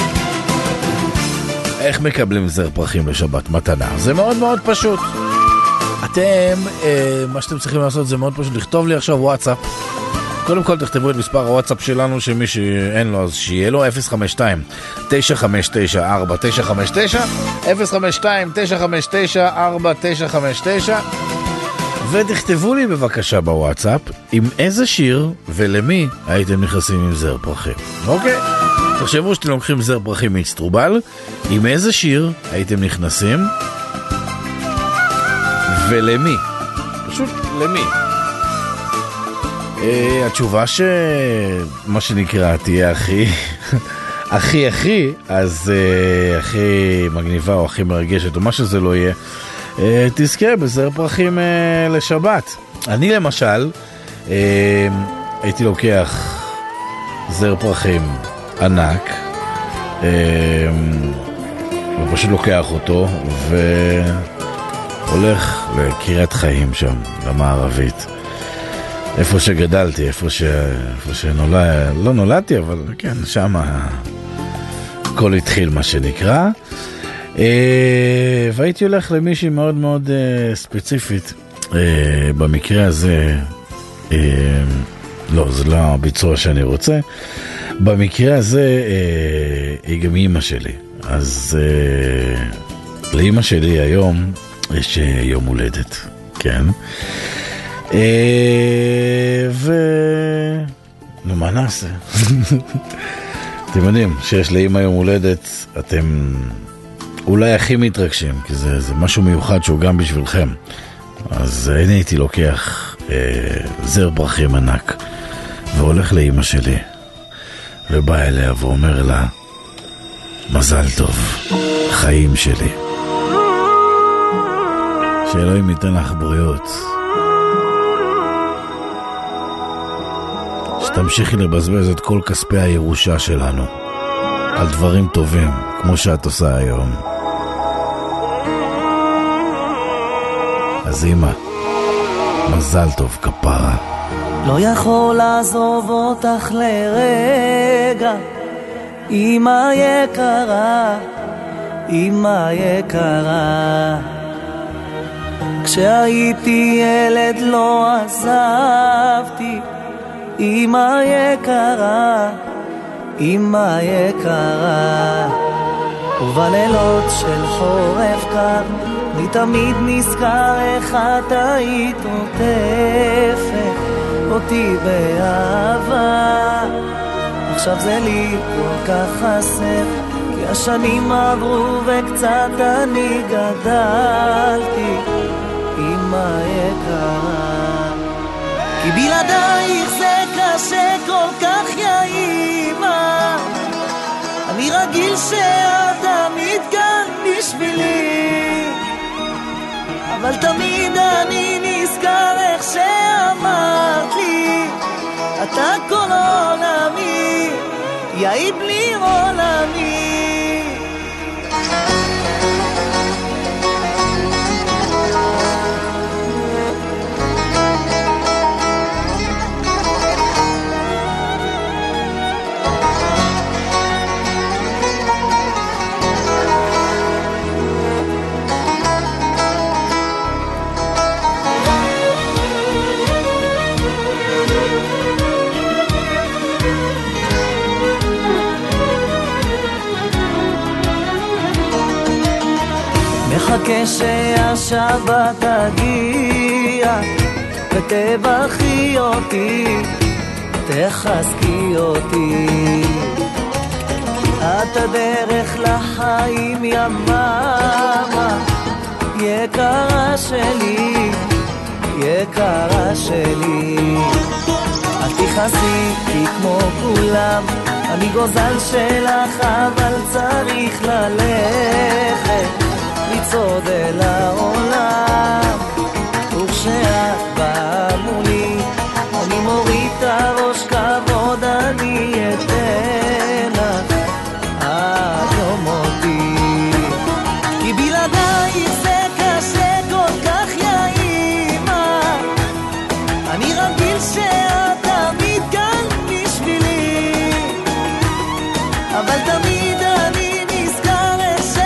איך מקבלים זר פרחים לשבת מתנה? זה מאוד מאוד פשוט. אתם, אה, מה שאתם צריכים לעשות זה מאוד פשוט, לכתוב לי עכשיו וואטסאפ. קודם כל תכתבו את מספר הוואטסאפ שלנו, שמי שאין לו אז שיהיה לו, אפס חמש שתיים תשע חמש תשע ארבע תשע חמש תשע, אפס חמש שתיים תשע חמש תשע ארבע תשע חמש תשע, ותכתבו לי בבקשה בוואטסאפ עם איזה שיר ולמי הייתם נכנסים עם זר פרחים. אוקיי? תחשבו שאתם לוקחים זר פרחים מאצטרובל, עם איזה שיר הייתם נכנסים ולמי. פשוט למי. Uh, התשובה שמה שנקרא תהיה הכי הכי הכי אז uh, הכי מגניבה או הכי מרגשת או מה שזה לא יהיה, uh, תזכה בזר פרחים uh, לשבת. אני למשל uh, הייתי לוקח זר פרחים ענק uh, ופשוט לוקח אותו והולך לקריית חיים שם למערבית, איפה שגדלתי, איפה ש... איפה שנולד... לא נולדתי, אבל כן, שם הכל התחיל מה שנקרא. והייתי הולך למישהי מאוד מאוד ספציפית. במקרה הזה, לא, זה לא הביצוע שאני רוצה. במקרה הזה, היא גם אימא שלי. אז לאימא שלי היום יש יום הולדת, כן? ו... נו, מה נעשה? אתם יודעים שיש לאמא יום הולדת, אתם אולי הכי מתרגשים, כי זה, זה משהו מיוחד שהוא גם בשבילכם. אז אני הייתי לוקח אה, זר פרחים ענק והולך לאמא שלי ובא אליה ואומר לה, מזל טוב, חיים שלי, שאלוהים ייתן לך בריאות, שתמשיכי לבזבז את כל כספי הירושה שלנו על דברים טובים כמו שאת עושה היום. אז אמא, מזל טוב כפרה. לא יכול לעזוב אותך לרגע, אמא יקרה, אמא יקרה. כשהייתי ילד לא עזבתי, אמא יקרה, אמא יקרה. ובלילות של חורף קר אני תמיד נזכר איך את היית עוטפת אותי באהבה. עכשיו זה לי כל כך חסר, כי השנים עברו וקצת אני גדלתי, אמא יקרה. כי בלעדייך זה קשה כל כך יא אמא, אני רגיל שאת תמיד כאן בשבילי, אבל תמיד אני נזכר איך שאמרת לי, אתה כל עולמי, יאי בלי עולמי. מחכה שהשבת תגיע ותבחי אותי, תחזקי אותי. את הדרך לחיים יממה, יקרה שלי, יקרה שלי. אל תכעסי כי כמו כולם אני גוזל שלך, אבל צריך ללכת לצעוד אל העולם, וכשאת באה מולי אני מוריד את הראש כבוד, אני אתן לך עד יום מותי. כי בלעדייך זה קשה כל כך יא אמא, אני רגיל שאת תמיד כאן בשבילי, אבל תמיד אני נזכר איך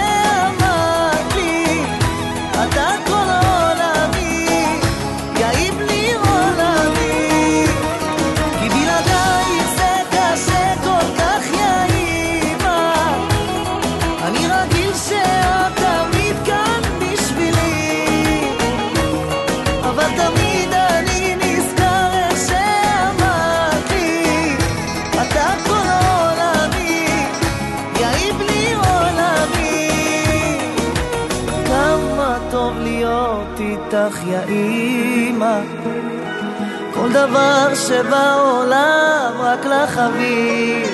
איתך יא אמא, כל דבר שבעולם רק לך אביב,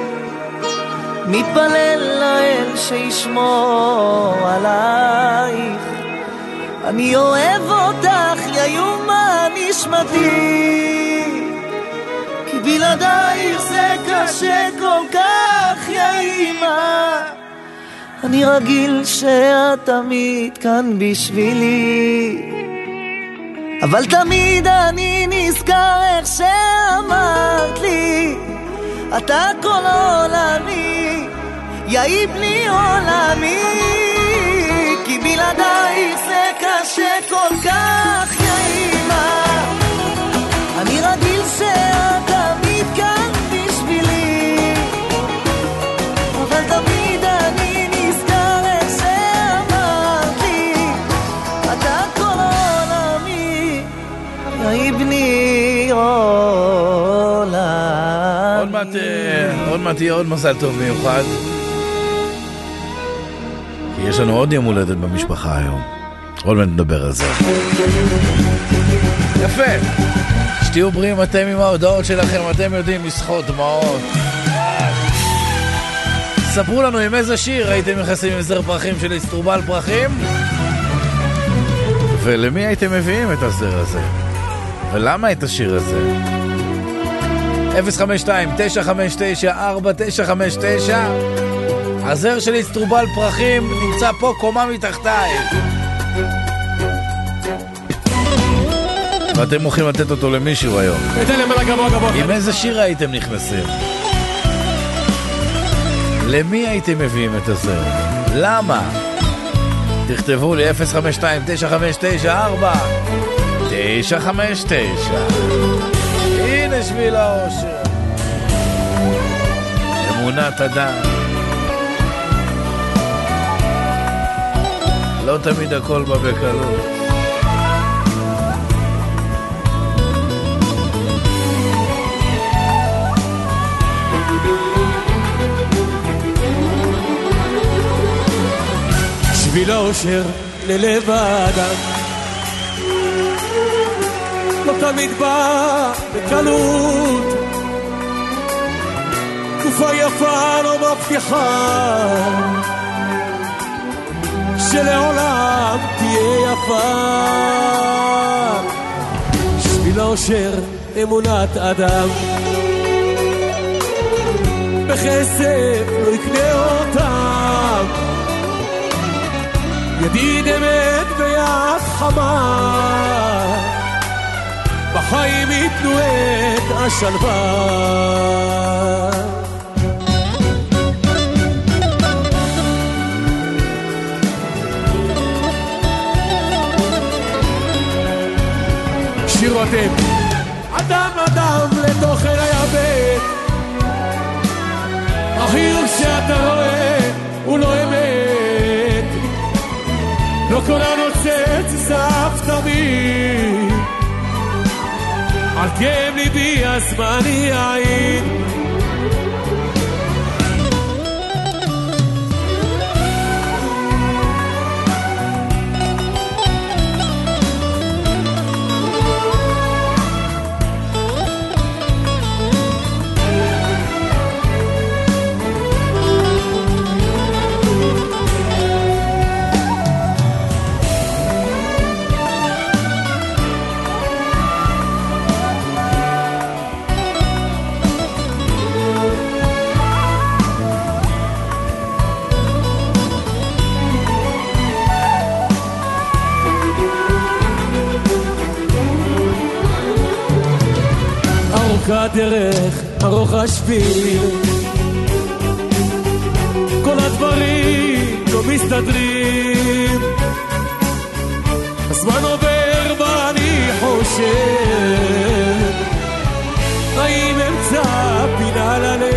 מתפלל לאל שישמור עלייך, אני אוהב אותך יא יומה נשמתי, כי בלעדייך זה קשה כל כך יא אמא, אני רגיל שאת תמיד כאן בשבילי, אבל תמיד אני נזכר איך שאמרת לי, אתה כל עולמי, יא בני עולמי, כי בלעדייך זה קשה כל כך יא אמא, אני רגיל שאת תמיד כאן בשבילי, אבל תמיד אני נזכר איך שאמרת לי, אתה כל עולמי, יא בני עולמי. עוד מעט, עוד מעט יהיה עוד מזל טוב מיוחד, כי יש לנו עוד יום הולדת במשפחה היום, עוד מעט נדבר על זה. יפה, שתהיו בריאים אתם עם ההודעות שלכם, אתם יודעים לשחות דמעות. ספרו לנו עם איזה שיר הייתם נכנסים עם זר פרחים של אסטרובל פרחים, ולמי הייתם מביאים את הזר הזה, ולמה את השיר הזה. אפס חמש שתיים תשע חמש תשע ארבע תשע חמש תשע, הזר של אסטרובל פרחים נמצא פה קומה מתחתיי, ואתם מוכנים לתת אותו למישהו היום. עם איזה שיר הייתם נכנסים? למי הייתם מביאים את הזר? למה? תכתבו לי אפס חמש שתיים תשע חמש תשע ארבע תשע חמש תשע. הנה שביל האושר, אמונת אדם. לא תמיד הכל בא בקלות. שביל האושר ללב האדם לא תמיד בא בקלות, תקופה יפה לא מבטיחה שלעולם תהיה יפה. שביל האושר אמונת אדם, בכסף לא יקנה אותם, ידיד אמת ויד חמה, בחיים יתנו את השלווה. שירו אתם. אדם אדם לתוך אל היבט, החיוך שאתה רואה הוא לא אמת, לא כל הנוצץ זף תמיד, על כאב ליבי הזמן יעיד. הדרך ארוך השביל, כל הדברים לא מסתדרים, הזמן עובר ואני חושב האם אמצע פינה ללב.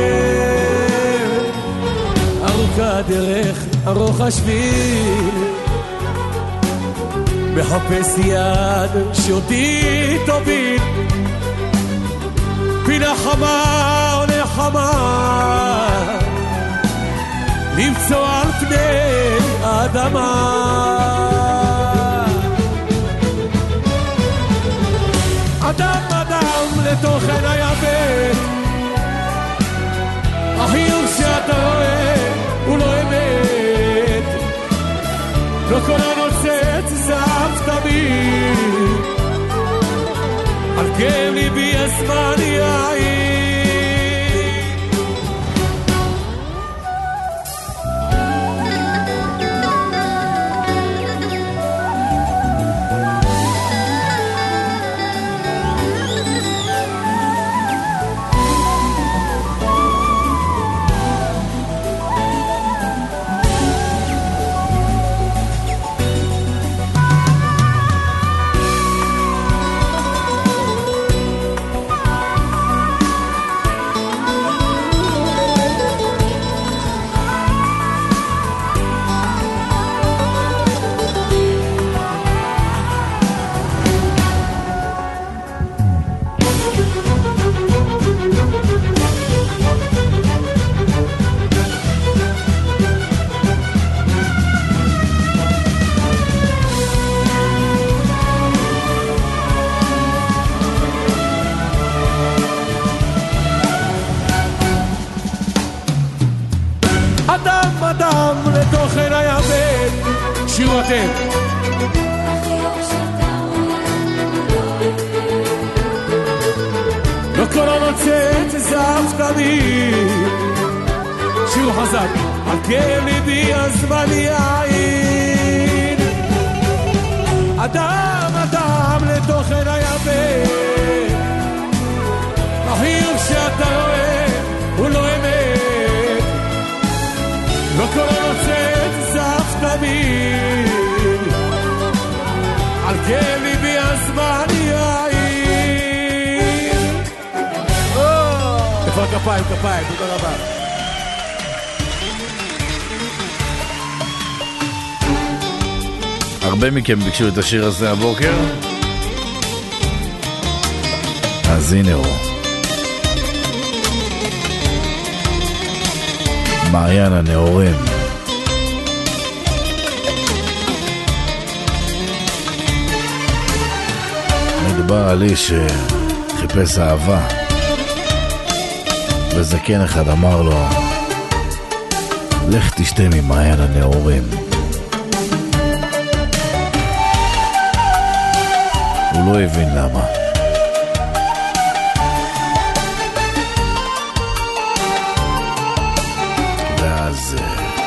ארוכה הדרך ארוך השביל, מחפש יד שאותי תוביל, פינה חמה או נחמה, למצוא על פני האדמה. אדם אדם לתוכן היבט, החיוך שאתה רואה הוא לא אמת, לא כל הנוצץ זהב תמיד, על כן ליבי הזמן יעיד. אדם לתוכן היבט, שירו אתם. לא כל הנוצץ זהב תמיד, שירו חזק. על כן ליבי הזמן יעיד. אדם אדם לתוכן היבט, החיוך שאתה רואה הוא לא אמת, לא כל הנוצץ זהב תמיד, על כן ליבי הזמן יעיד. איפה הכפיים, כפיים, תודה רבה. הרבה מכם ביקשו את השיר הזה הבוקר, אז הנה הוא מעיין הנאורים. מדובר על איש שחיפש אהבה, וזקן אחד אמר לו, לך תשתה ממעיין הנאורים. הוא לא הבין למה. ואז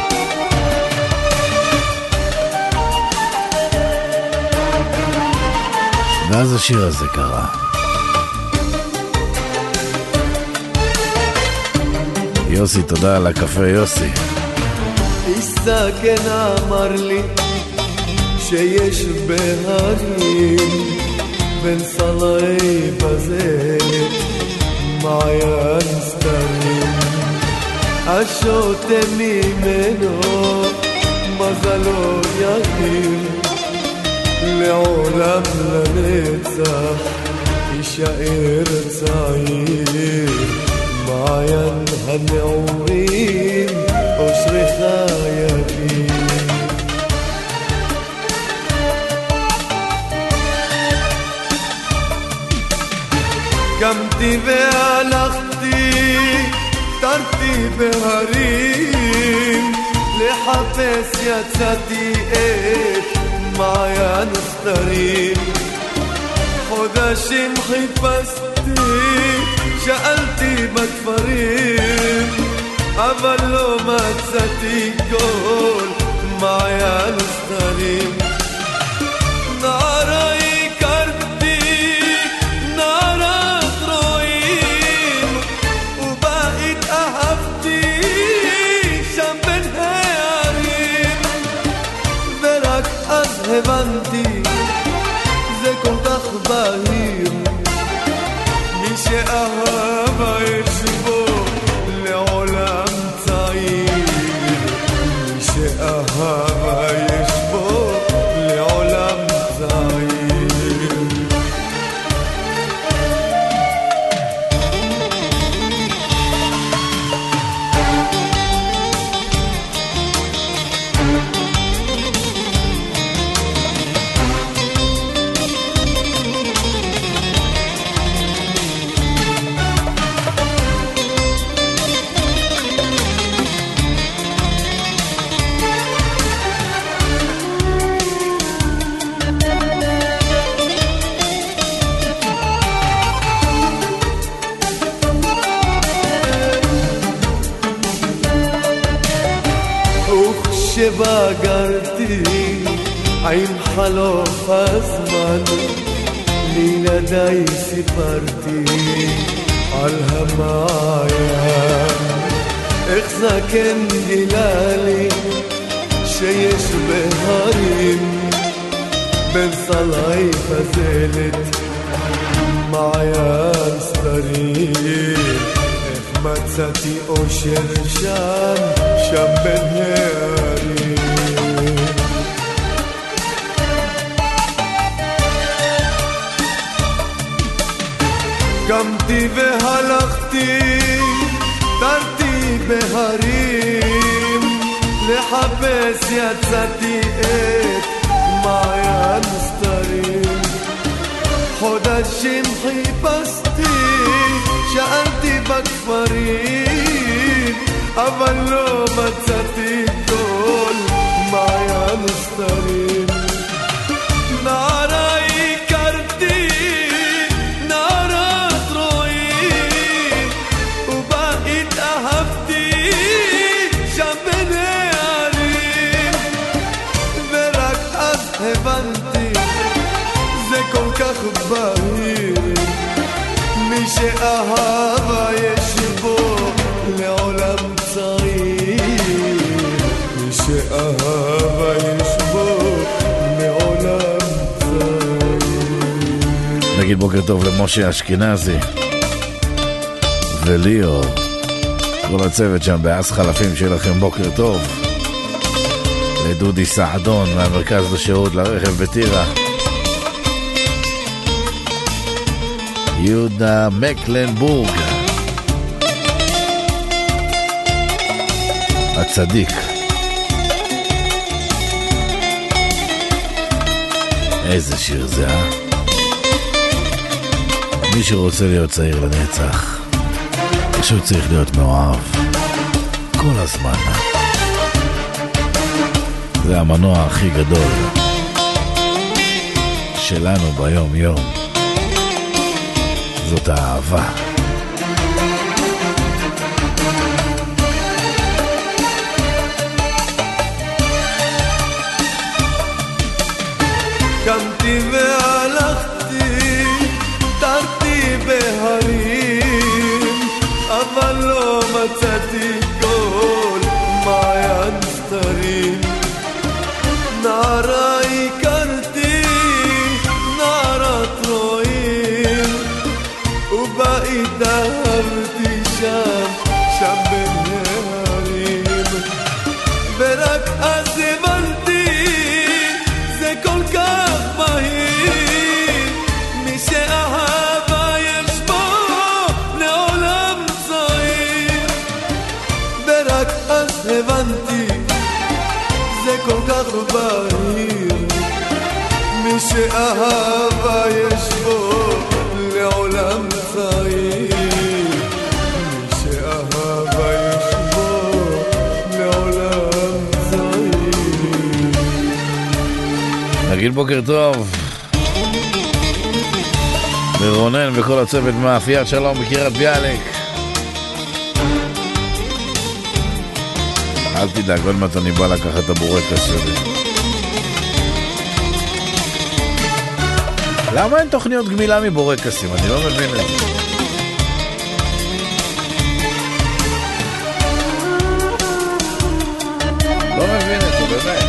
ואז השיר הזה קרה. יוסי, תודה על הקפה יוסי. איסקן אמר לי שיש בהרים בין סלעי בזלת מעיין סתרים, השותה ממנו מזלו ידיר, לעולם לנצח יישאר צעיר. מעיין הנעורים אושרך ידיר. קמתי והלכתי, תרתי בהרים, לחפש יצאתי את מעיין הסתרים. חודשים חיפשתי, שאלתי בכפרים, אבל לא מצאתי כל מעיין הסתרים. נערה הבנתי, זה כל כך בהיר, מי שאהבה יש בו לעולם צעיר, מי שאהבה יש בו לעולם צעיר. שבגרתי עם חלוף הזמן לילדיי סיפרתי על המעיין איך זקן גילה לי שיש בהרים בין סלעי פזלת מעיין סתרים איך מצאתי אושר שם שם בין הערים קמתי והלכתי תרתי בהרים לחפש יצאתי את מעיין סתרים חודשים חיפשתי שאלתי בכפרים אבל לא מצאתי כל מעיין סתרים נערה הכרתי נערת רואים ובה התאהבתי שם בין הערים ורק אז הבנתי זה כל כך בהיר מי שאהבה יש בו לעולם צעיר מי שאהבה יש בו לעולם צעיר. נגיד בוקר טוב למשה אשכנזי וליאור כל הצוות שם באס חלפים שיהיה לכם בוקר טוב לדודי סעדון מהמרכז לשירות לרכב בטירה יהודה מקלנבורג הצדיק איזה שיר זה אה? מי שרוצה להיות צעיר לנצח פשוט צריך להיות מאוהב כל הזמן זה המנוע הכי גדול שלנו ביום יום זאת האהבה קמתי והלכתי תרתי בהרים אבל לא מצאתי כל מעיין סתרים נערה הכרתי נערת רואים ובה התאהבתי שם שם בין הערים ורק אז הבנתי זה כל כך מהיר מי שאהבה יש בו לעולם צעיר ורק אז הבנתי זה כל כך בהיר מי שאהבה יש בו לעולם צעיר מי שאהבה יש בו לעולם צעיר. נגיד בוקר טוב ורונן וכל הצוות מאפיית שלום בקירת ביאליק אל תדאג עוד מעט אני בא לקחת את הבורקס שלי למה אין תוכניות גמילה מבורקסים? אני לא מבין את זה. לא מבין את זה, באמת.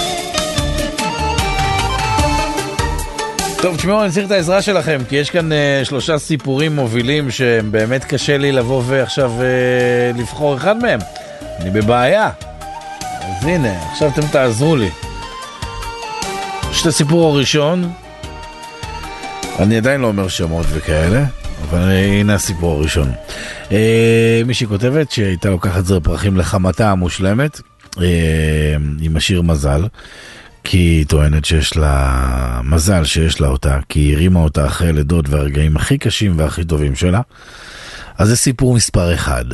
טוב, תשמעו, אני צריך את העזרה שלכם, כי יש כאן uh, שלושה סיפורים מובילים שהם באמת קשה לי לבוא ועכשיו uh, לבחור אחד מהם. אני בבעיה. אז הנה, עכשיו אתם תעזרו לי. יש את הסיפור הראשון, אני עדיין לא אומר שמות וכאלה, אבל הנה הסיפור הראשון. אה, מישהי כותבת שהייתה לוקחת זר פרחים לחמתה המושלמת, אה, עם השיר מזל, כי היא טוענת שיש לה מזל שיש לה אותה, כי היא הרימה אותה אחרי לידות והרגעים הכי קשים והכי טובים שלה. אז זה סיפור מספר אחד.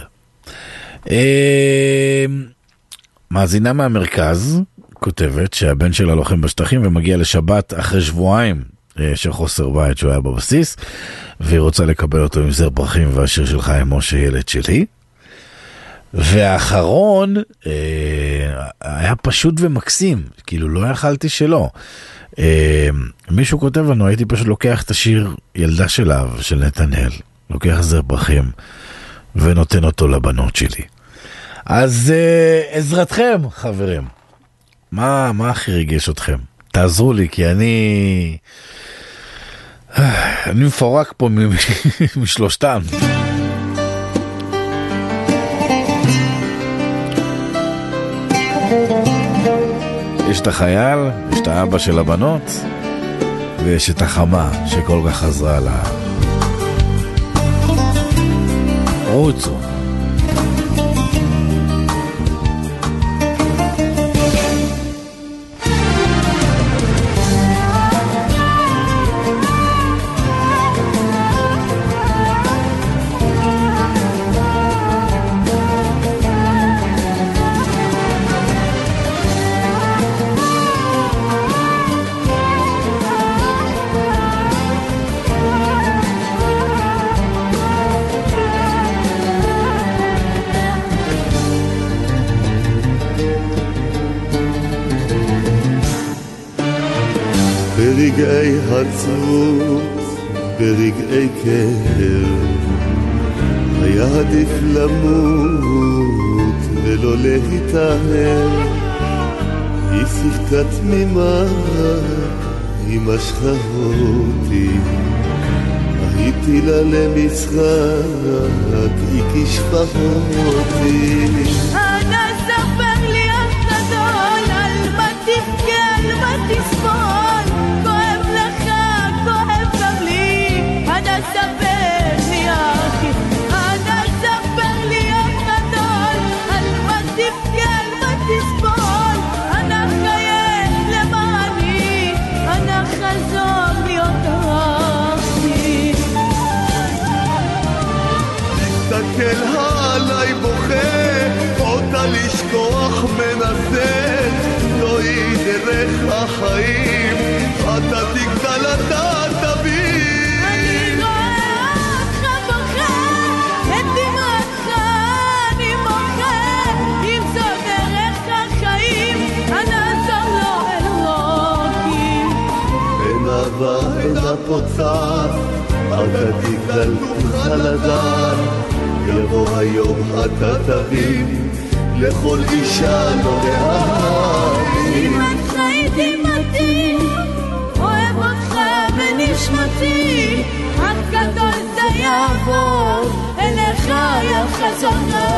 אה, מאזינה מהמרכז כותבת שהבן שלה לוחם בשטחים ומגיע לשבת אחרי שבועיים של חוסר בית שהוא היה בבסיס, והיא רוצה לקבל אותו עם זר פרחים והשיר שלך עם משה ילד שלי. והאחרון, היה פשוט ומקסים, כאילו לא יכלתי שלא. מישהו כותב לנו, הייתי פשוט לוקח את השיר ילדה של אב, של נתנאל, לוקח זר פרחים, ונותן אותו לבנות שלי. אז עזרתכם, חברים. מה, מה הכי ריגש אתכם? תעזרו לי, כי אני... אני מפורק פה משלושתם. יש את החייל, יש את האבא של הבנות, ויש את החמה שכל כך עזרה לה. רוצו. ברגעי עצמות, ברגעי כאב, היה עדיף למות ולא להתאהב. היא שיחקה תמימה, היא משכה אותי, הייתי לה למשחק, היא כשפה אותי. אנא ספר לי הגדול, על מה תבכה, על מה תסבול, כואב לך, כואב גם לי. אנא ספר לי אחי, אנא ספר לי הגדול, על מה תבכה, על מה תסבול, אנא חייך למעני, אנא חזור להיות אחי. תסתכל עליי בוכה, אותה לשכוח מנסה, זוהי דרך החיים, אתה תגדל, אתה תבין. אני רואה אותך בוכה, את דמעתך אני מוחה, אם זו דרך החיים, אנא עזור לו אלוקים. אין אהבה, אין הפוצעת, אתה תגדל, תוכל לדעת, יבוא היום אתה תבין, לכל אישה לא להבין. דמעתך היא דמעתי, אוהב אותך בנשמתי, הגדול זה יעבור, אליך יחזור.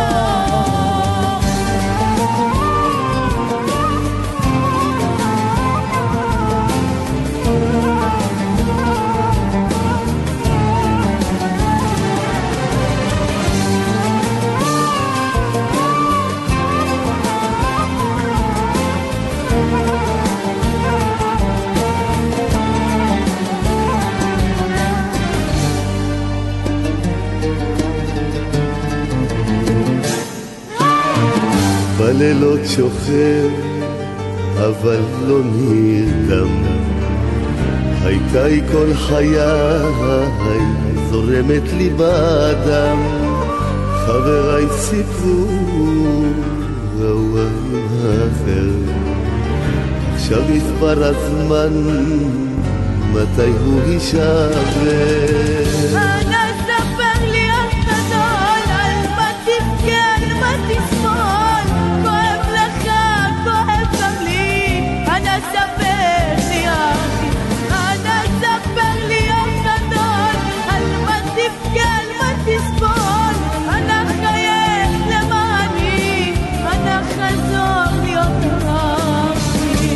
בלילות שוכב, אבל לא נרדם, הייתה היא כל חיי, זורמת לי באדם. חבריי סיפרו, ראו אחר, עכשיו יספר הזמן, מתי הוא יישבר. אנא ספר לי הגדול, על מה תבכה, על מה תסבול, כואב לך, כואב גם לי. אנא ספר לי אחי, אנא ספר לי הגדול, על מה תבכה, על מה תסבול, אנא חייך למעני, אנא חזור להיות אחי.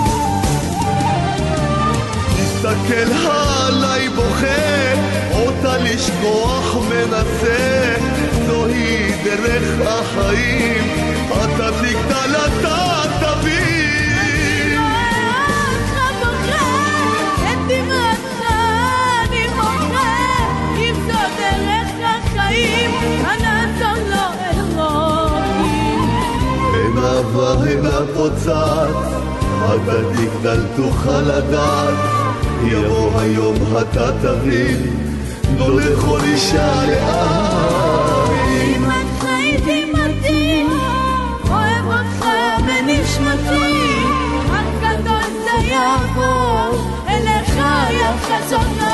תסתכל עליי בוכה, אותה לשכוח מנסה, זוהי דרך החיים, אתה תגדל, אתה תבין. אני רואה אותך בוכה, את דמעתך אני מוחה, אם זו דרך החיים, אנא עזור לו אלוקים. אין אהבה, אין הפוצעת, אתה תגדל, תוכל לדעת, יבוא היום אתה תבין, לא לכל אישה להבין. דמעתך היא דמעתי, אוהב אותך בנשמתי, נשמתי, הגדול זה יעבור, אליך יחזונו.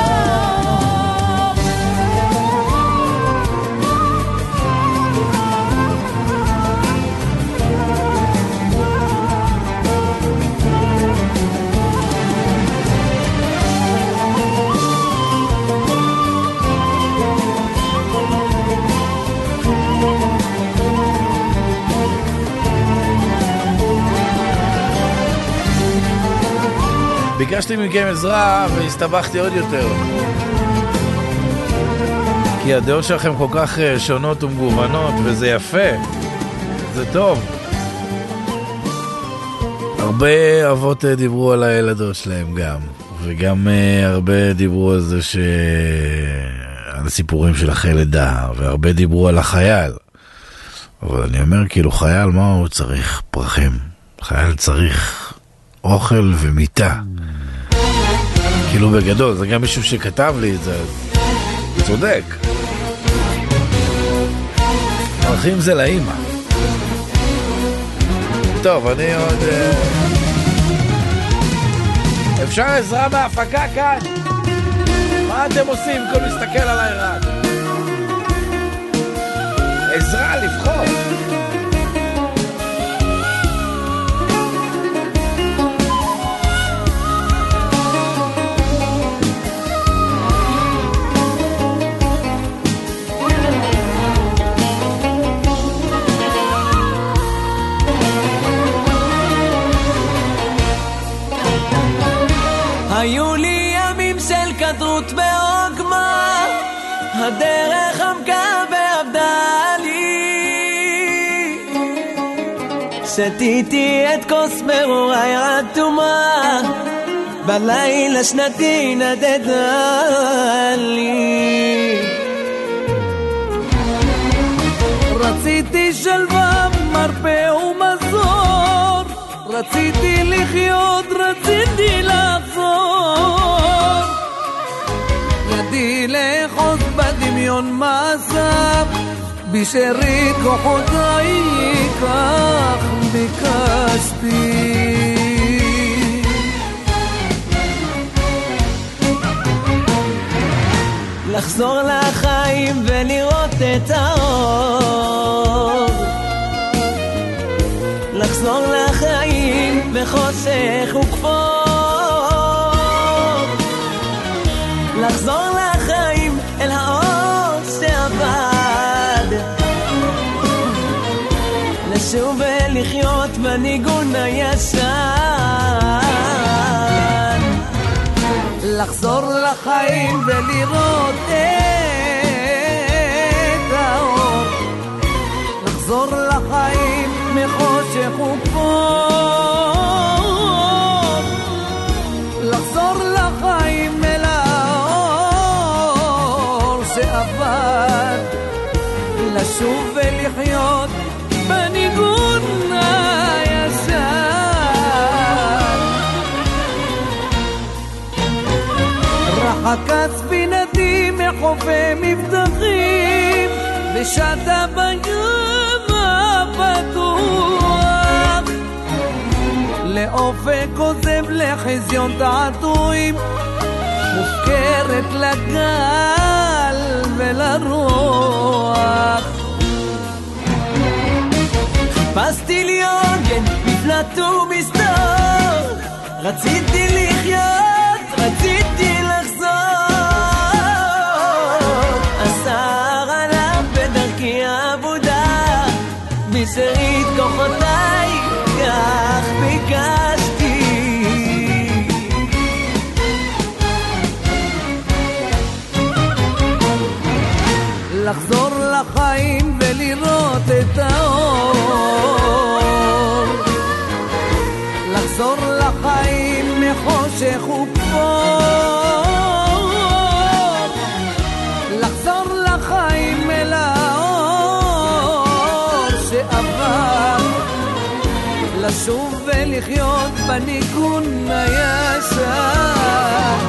ביקשתי מכם עזרה והסתבכתי עוד יותר, כי הדעות שלכם כל כך שונות ומגוונות, וזה יפה, זה טוב. הרבה אבות דיברו על הילדות שלהם גם, וגם הרבה דיברו על זה ש... על הסיפורים של אחרי לידה, והרבה דיברו על החייל. אבל אני אומר, כאילו חייל, מה הוא צריך? פרחים. חייל צריך אוכל ומיטה. כאילו בגדול, זה גם מישהו שכתב לי את זה, צודק. פרחים זה לאמא. טוב, אני עוד... אפשר עזרה בהפקה כאן? מה אתם עושים? כל מסתכל עליי רק. עזרה לבחור. היו לי ימים של כדרות בעוגמה, הדרך עמקה ועבדה לי, שתיתי את כוס מרורי רתומה, בלילה שנתי נדדה לי. רציתי שלווה, מרפא ומזור, רציתי לחיות, רציתי לחזור, ידי לאחוז בדמיון מעשיו, בשארית כוחותיי כך ביקשתי. לחזור לחיים ולראות את האור, לחזור לחיים בחושך וכפור, לחזור לחיים אל האור שעבד, לשוב ולחיות בניגון הישן, לחזור לחיים ולראות את האור, לחזור לחיים מחושך וכפור, לחזור לחיים אל האור שעבד, לשוב ולחיות בניגון הישן. רחקה ספינתי מחופי מבטחים, ושטה בים הפתוח, לאופק עוזב לחזיון תעתועים, מופקרת לגל ולרוח. חיפשתי לי עוגן, מפלט ומסתור, רציתי לחיות, רציתי לחזור, אסר עליו בדרכי עבודה, בשארית כוחותיי כך ביקשתי. לחזור לחיים ולראות את האור, לחזור לחיים מחושך וכפור, לחזור לחיים אל האור שעבר, לשוב ולחיות בניגון הישן,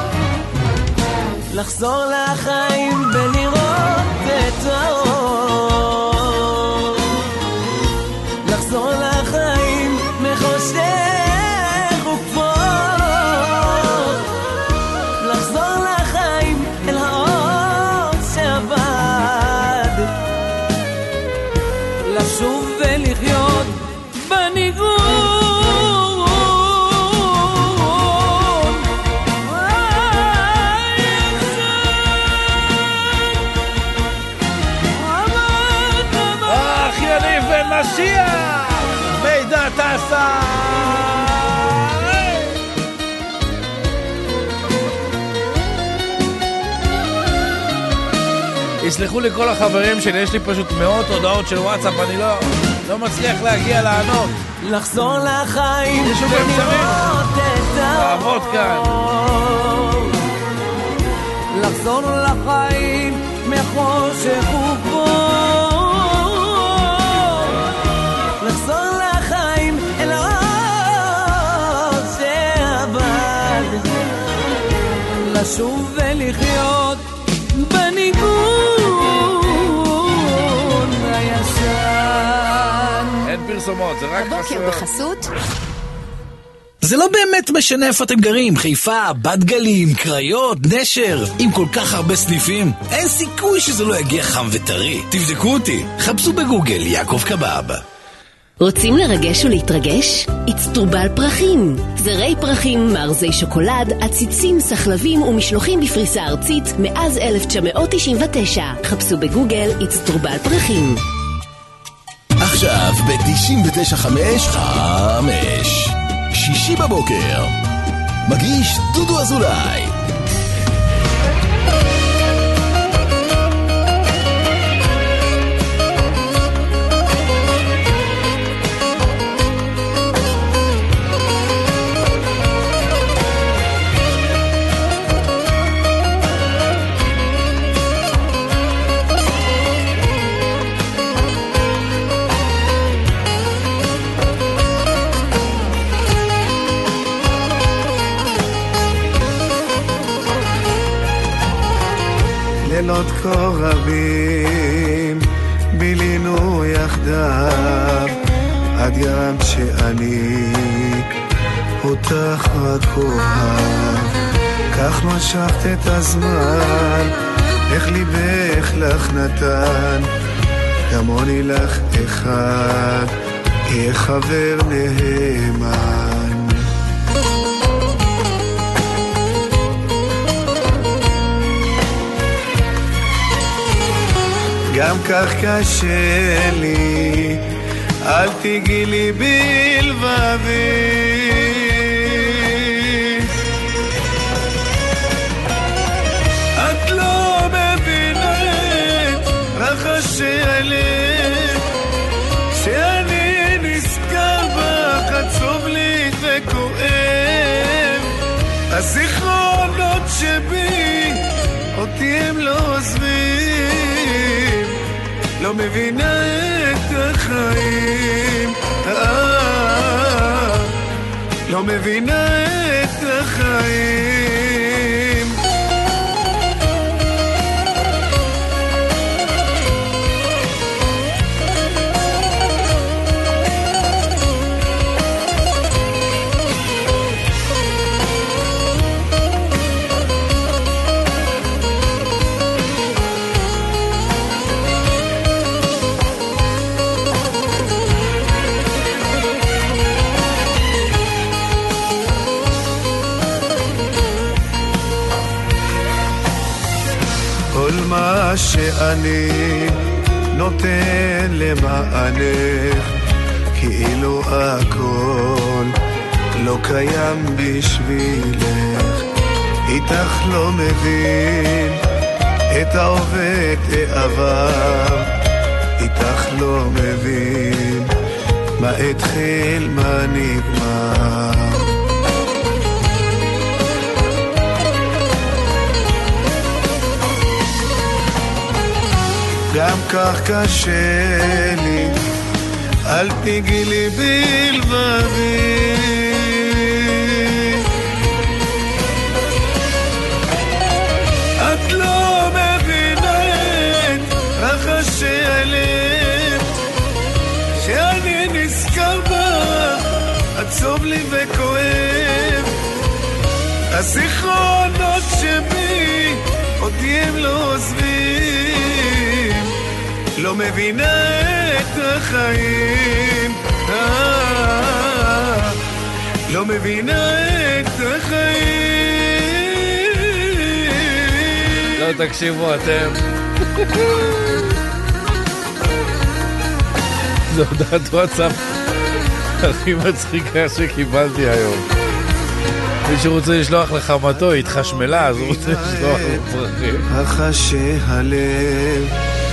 לחזור לחיים ולראות את האור, לחזור לחיים יסלחו לי כל החברים שלי, יש לי פשוט מאות הודעות של וואטסאפ, אני לא, לא מצליח להגיע לענות. לחזור לחיים ולראות את לעבוד כאן. לחזור לחיים מחושך ובוא, לחזור לחיים אל האור שעבד, לשוב ולחיות בניגון הישן. אין פרסומות, זה רק הבוקר בחסות זה לא באמת משנה איפה אתם גרים, חיפה, בת גלים, קריות, נשר, עם כל כך הרבה סניפים, אין סיכוי שזה לא יגיע חם וטרי. תבדקו אותי, חפשו בגוגל יעקב קבב. רוצים לרגש ולהתרגש? אצטרובל פרחים. זרי פרחים, מארזי שוקולד, עציצים, סחלבים ומשלוחים בפריסה ארצית מאז אלף תשע מאות תשעים ותשע. חפשו בגוגל אצטרובל פרחים. עכשיו ב-תשעים ותשע חמש חמש שישי בבוקר מגיש דודו אזולאי. לילות כה רבים בילינו יחדיו, עד ים שאני אותך רק אוהב. כך משכת את הזמן, איך ליבך לך נתן, כמוני לך אחד, יהיה חבר נאמן. גם כך קשה לי, אל תיגעי לי בלבבי, את לא מבינה את רחשי הלב, שאני נזכר בך עצוב לי וכואב. הזיכרונות שבי אותי הם לא עוזבים, לא מבינה את החיים, אה, לא מבינה את החיים. מה שאני נותן למענך, כאילו הכל לא קיים בשבילך. איתך לא מבין את העובד העבר, איתך לא מבין מה התחיל מה נגמר. גם כך קשה לי, אל תיגעי לי בלבבי, את לא מבינה את רחשי הלב, שאני נזכר בה, עצוב לי וכואב. הזיכרונות שבי אותי הם לא עוזבים, לא מבינה את החיים, אה, לא מבינה את החיים. לא תקשיבו אתם. זו הודעת וואטסאפ הכי מצחיקה שקיבלתי היום. מי שרוצה לשלוח לחמתו, התחשמלה, אז הוא רוצה לשלוח לפרחים. החשי הלב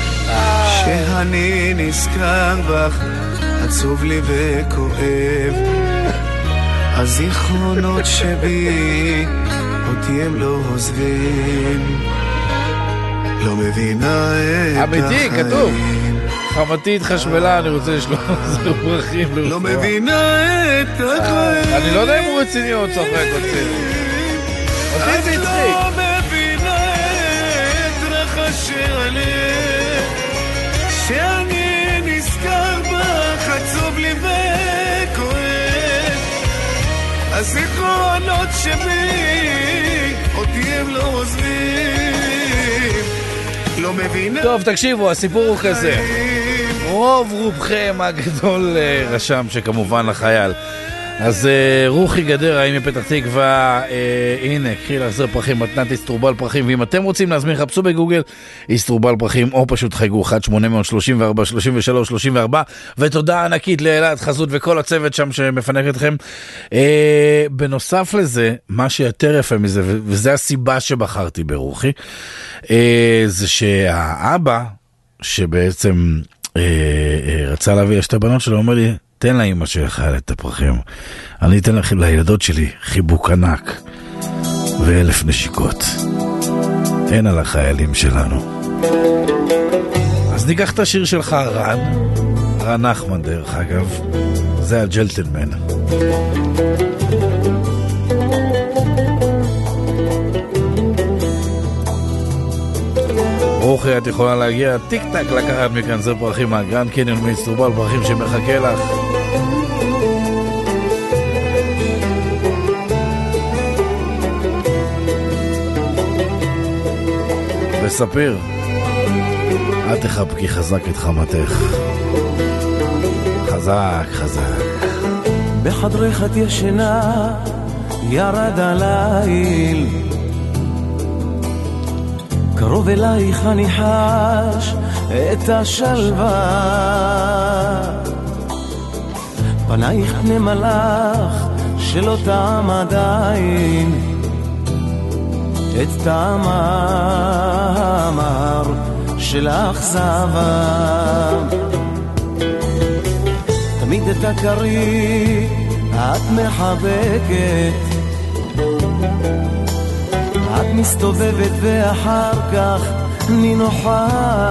שאני נזכר בך, עצוב לי וכואב, הזיכרונות שבי אותי הם לא עוזבים, לא מבינה את החיים. אמיתי, כתוב חמתי התחשמלה, אני רוצה לשלוח לפרחים. לא מבינה את החיים. אני לא יודע אם הוא רציני או צוחק אותי. אותי זה הצחיק. לא מבינה את רחשי הלב שאני נזכר בך, עצוב לי וכואב, הזיכרונות שבי אותי הם לא עוזבים, לא מבינה. טוב, תקשיבו, הסיפור הוא כזה. רוב רובכם הגדול רשם שכמובן לחייל. אז רוחי גדר, האם מפתח תקווה, הנה, קחי להחזר פרחים, מתנת איסטרובל פרחים, ואם אתם רוצים להזמין, חפשו בגוגל איסטרובל פרחים, או פשוט חייגו אחת שמונה שלוש ארבע שלוש שלוש שלוש ארבע, ותודה ענקית לאלעד חזות וכל הצוות שם שמפנק אתכם. בנוסף לזה, מה שיותר יפה מזה, וזה הסיבה שבחרתי ברוחי, זה שהאבא, שבעצם רצה להביא לשתי בנות שלו, אומר לי, תן לאמא שלך את הפרחים, אני אתן לכם לילדות שלי חיבוק ענק ואלף נשיקות, אין על החיילים שלנו. אז ניקח את השיר שלך, רן רן נחמן דרך אגב, זה הג'לטלמן. רוחי, את יכולה להגיע טיק טק לקחת מכאן זר פרחים מהגרנד קניון מאיסטרובל פרחים שמחכה לך. וספיר, את תחבקי חזק את חמתך, חזק חזק. בחדרך את ישנה, ירד הליל, קרוב אלייך אני חש את השלווה, פנייך פני מלאך שלא טעם עדיין את טעם המר של האכזבה. תמיד את הקרי את מחבקת, את מסתובבת ואחר כך נינוחה,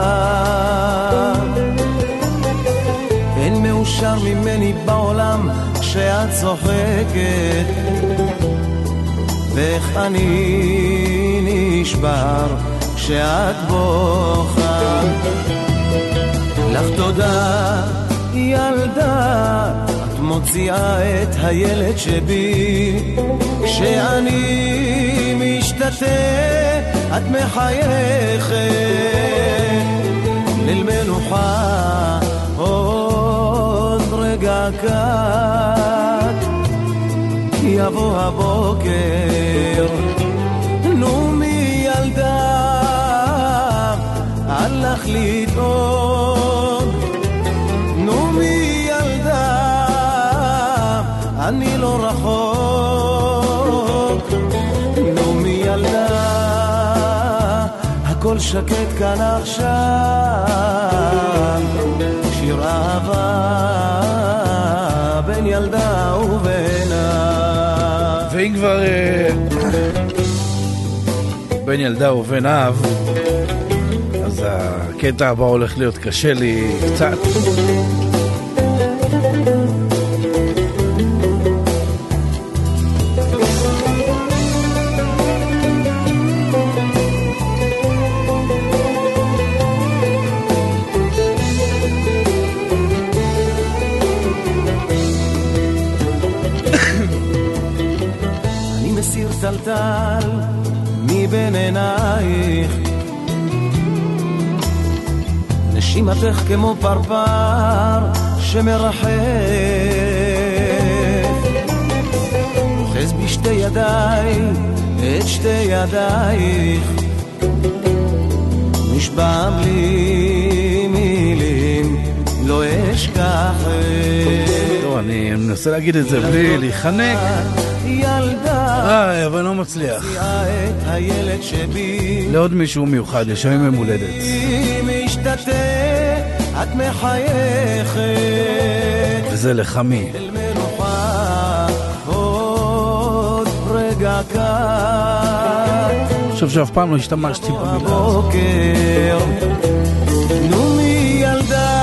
אין מאושר ממני בעולם כשאת צוחקת, ואיך אני נשבר כשאת בוכה. לך תודה ילדה, את מוציאה את הילד שבי, כשאני משתתה את מחייכת ללמנוחה עוד רגע קט, יבוא הבוקר. נו מי ילדה, הלך לדאוג, נו מי ילדה, אני לא רחוק, נו מי ילדה, הכל שקט כאן עכשיו, שיר אהבה בין ילדה ובינה. ואם כבר בין ילדה ובין אב, אז הקטע הבא הולך להיות קשה לי קצת. טלטל מבין עינייך, נשימתך כמו פרפר שמרחף, אוחז בשתי ידיי את שתי ידייך, נשבע בלי מילים לא אשכח. לא, אני מנסה להגיד את זה בלי להיחנק. ילדה אה, אבל לא מצליח. את הילד שבי לעוד מישהו מיוחד, יש היום יום הולדת. משתתה, את מחייכת וזה לחמי. אל מנוחה עוד רגע קל. אני חושב שאף פעם לא השתמשתי במילה בבוקר נו מי ילדה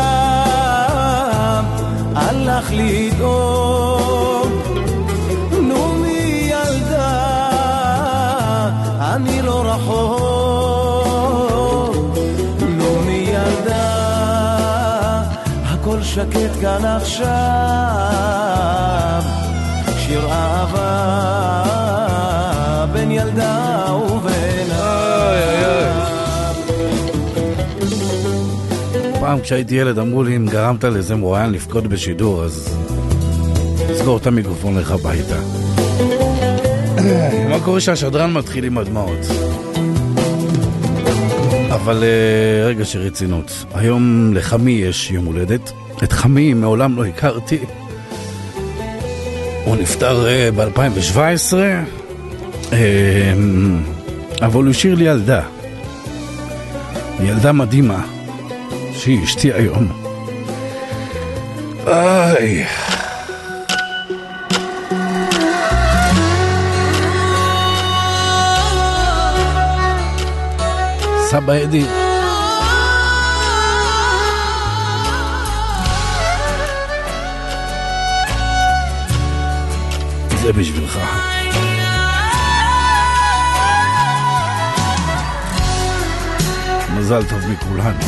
הלך לדאוג נו מי ילדה אני לא רחוק נו מי ילדה הכל שקט כאן עכשיו שיר אהבה בין ילדה ובין פעם כשהייתי ילד אמרו לי אם גרמת לזה מרואיין לפקוד בשידור אז סגור את המיקרופון לך הביתה. מה קורה שהשדרן מתחיל עם הדמעות? אבל רגע שרצינות, היום לחמי יש יום הולדת. את חמי מעולם לא הכרתי, הוא נפטר ב-אלפיים שבע עשרה, אבל הוא השאיר לי ילדה ילדה מדהימה שהיא אשתי היום. איי סבא אדי זה בשבילך. מזל טוב מכולנו.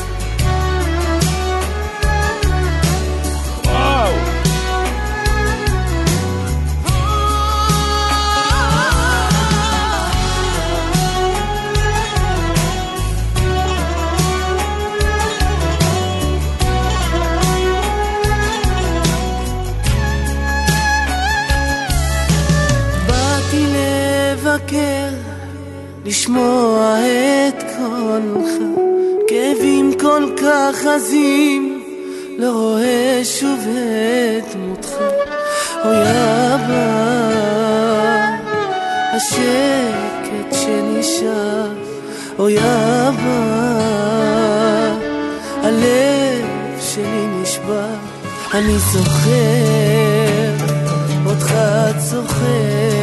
לשמוע את קולך כאבים כל כך עזים לא רואה שוב את דמותך אוי אבא השקט שנשאר אוי אבא הלב שלי נשבר אני זוכר אותך צוחק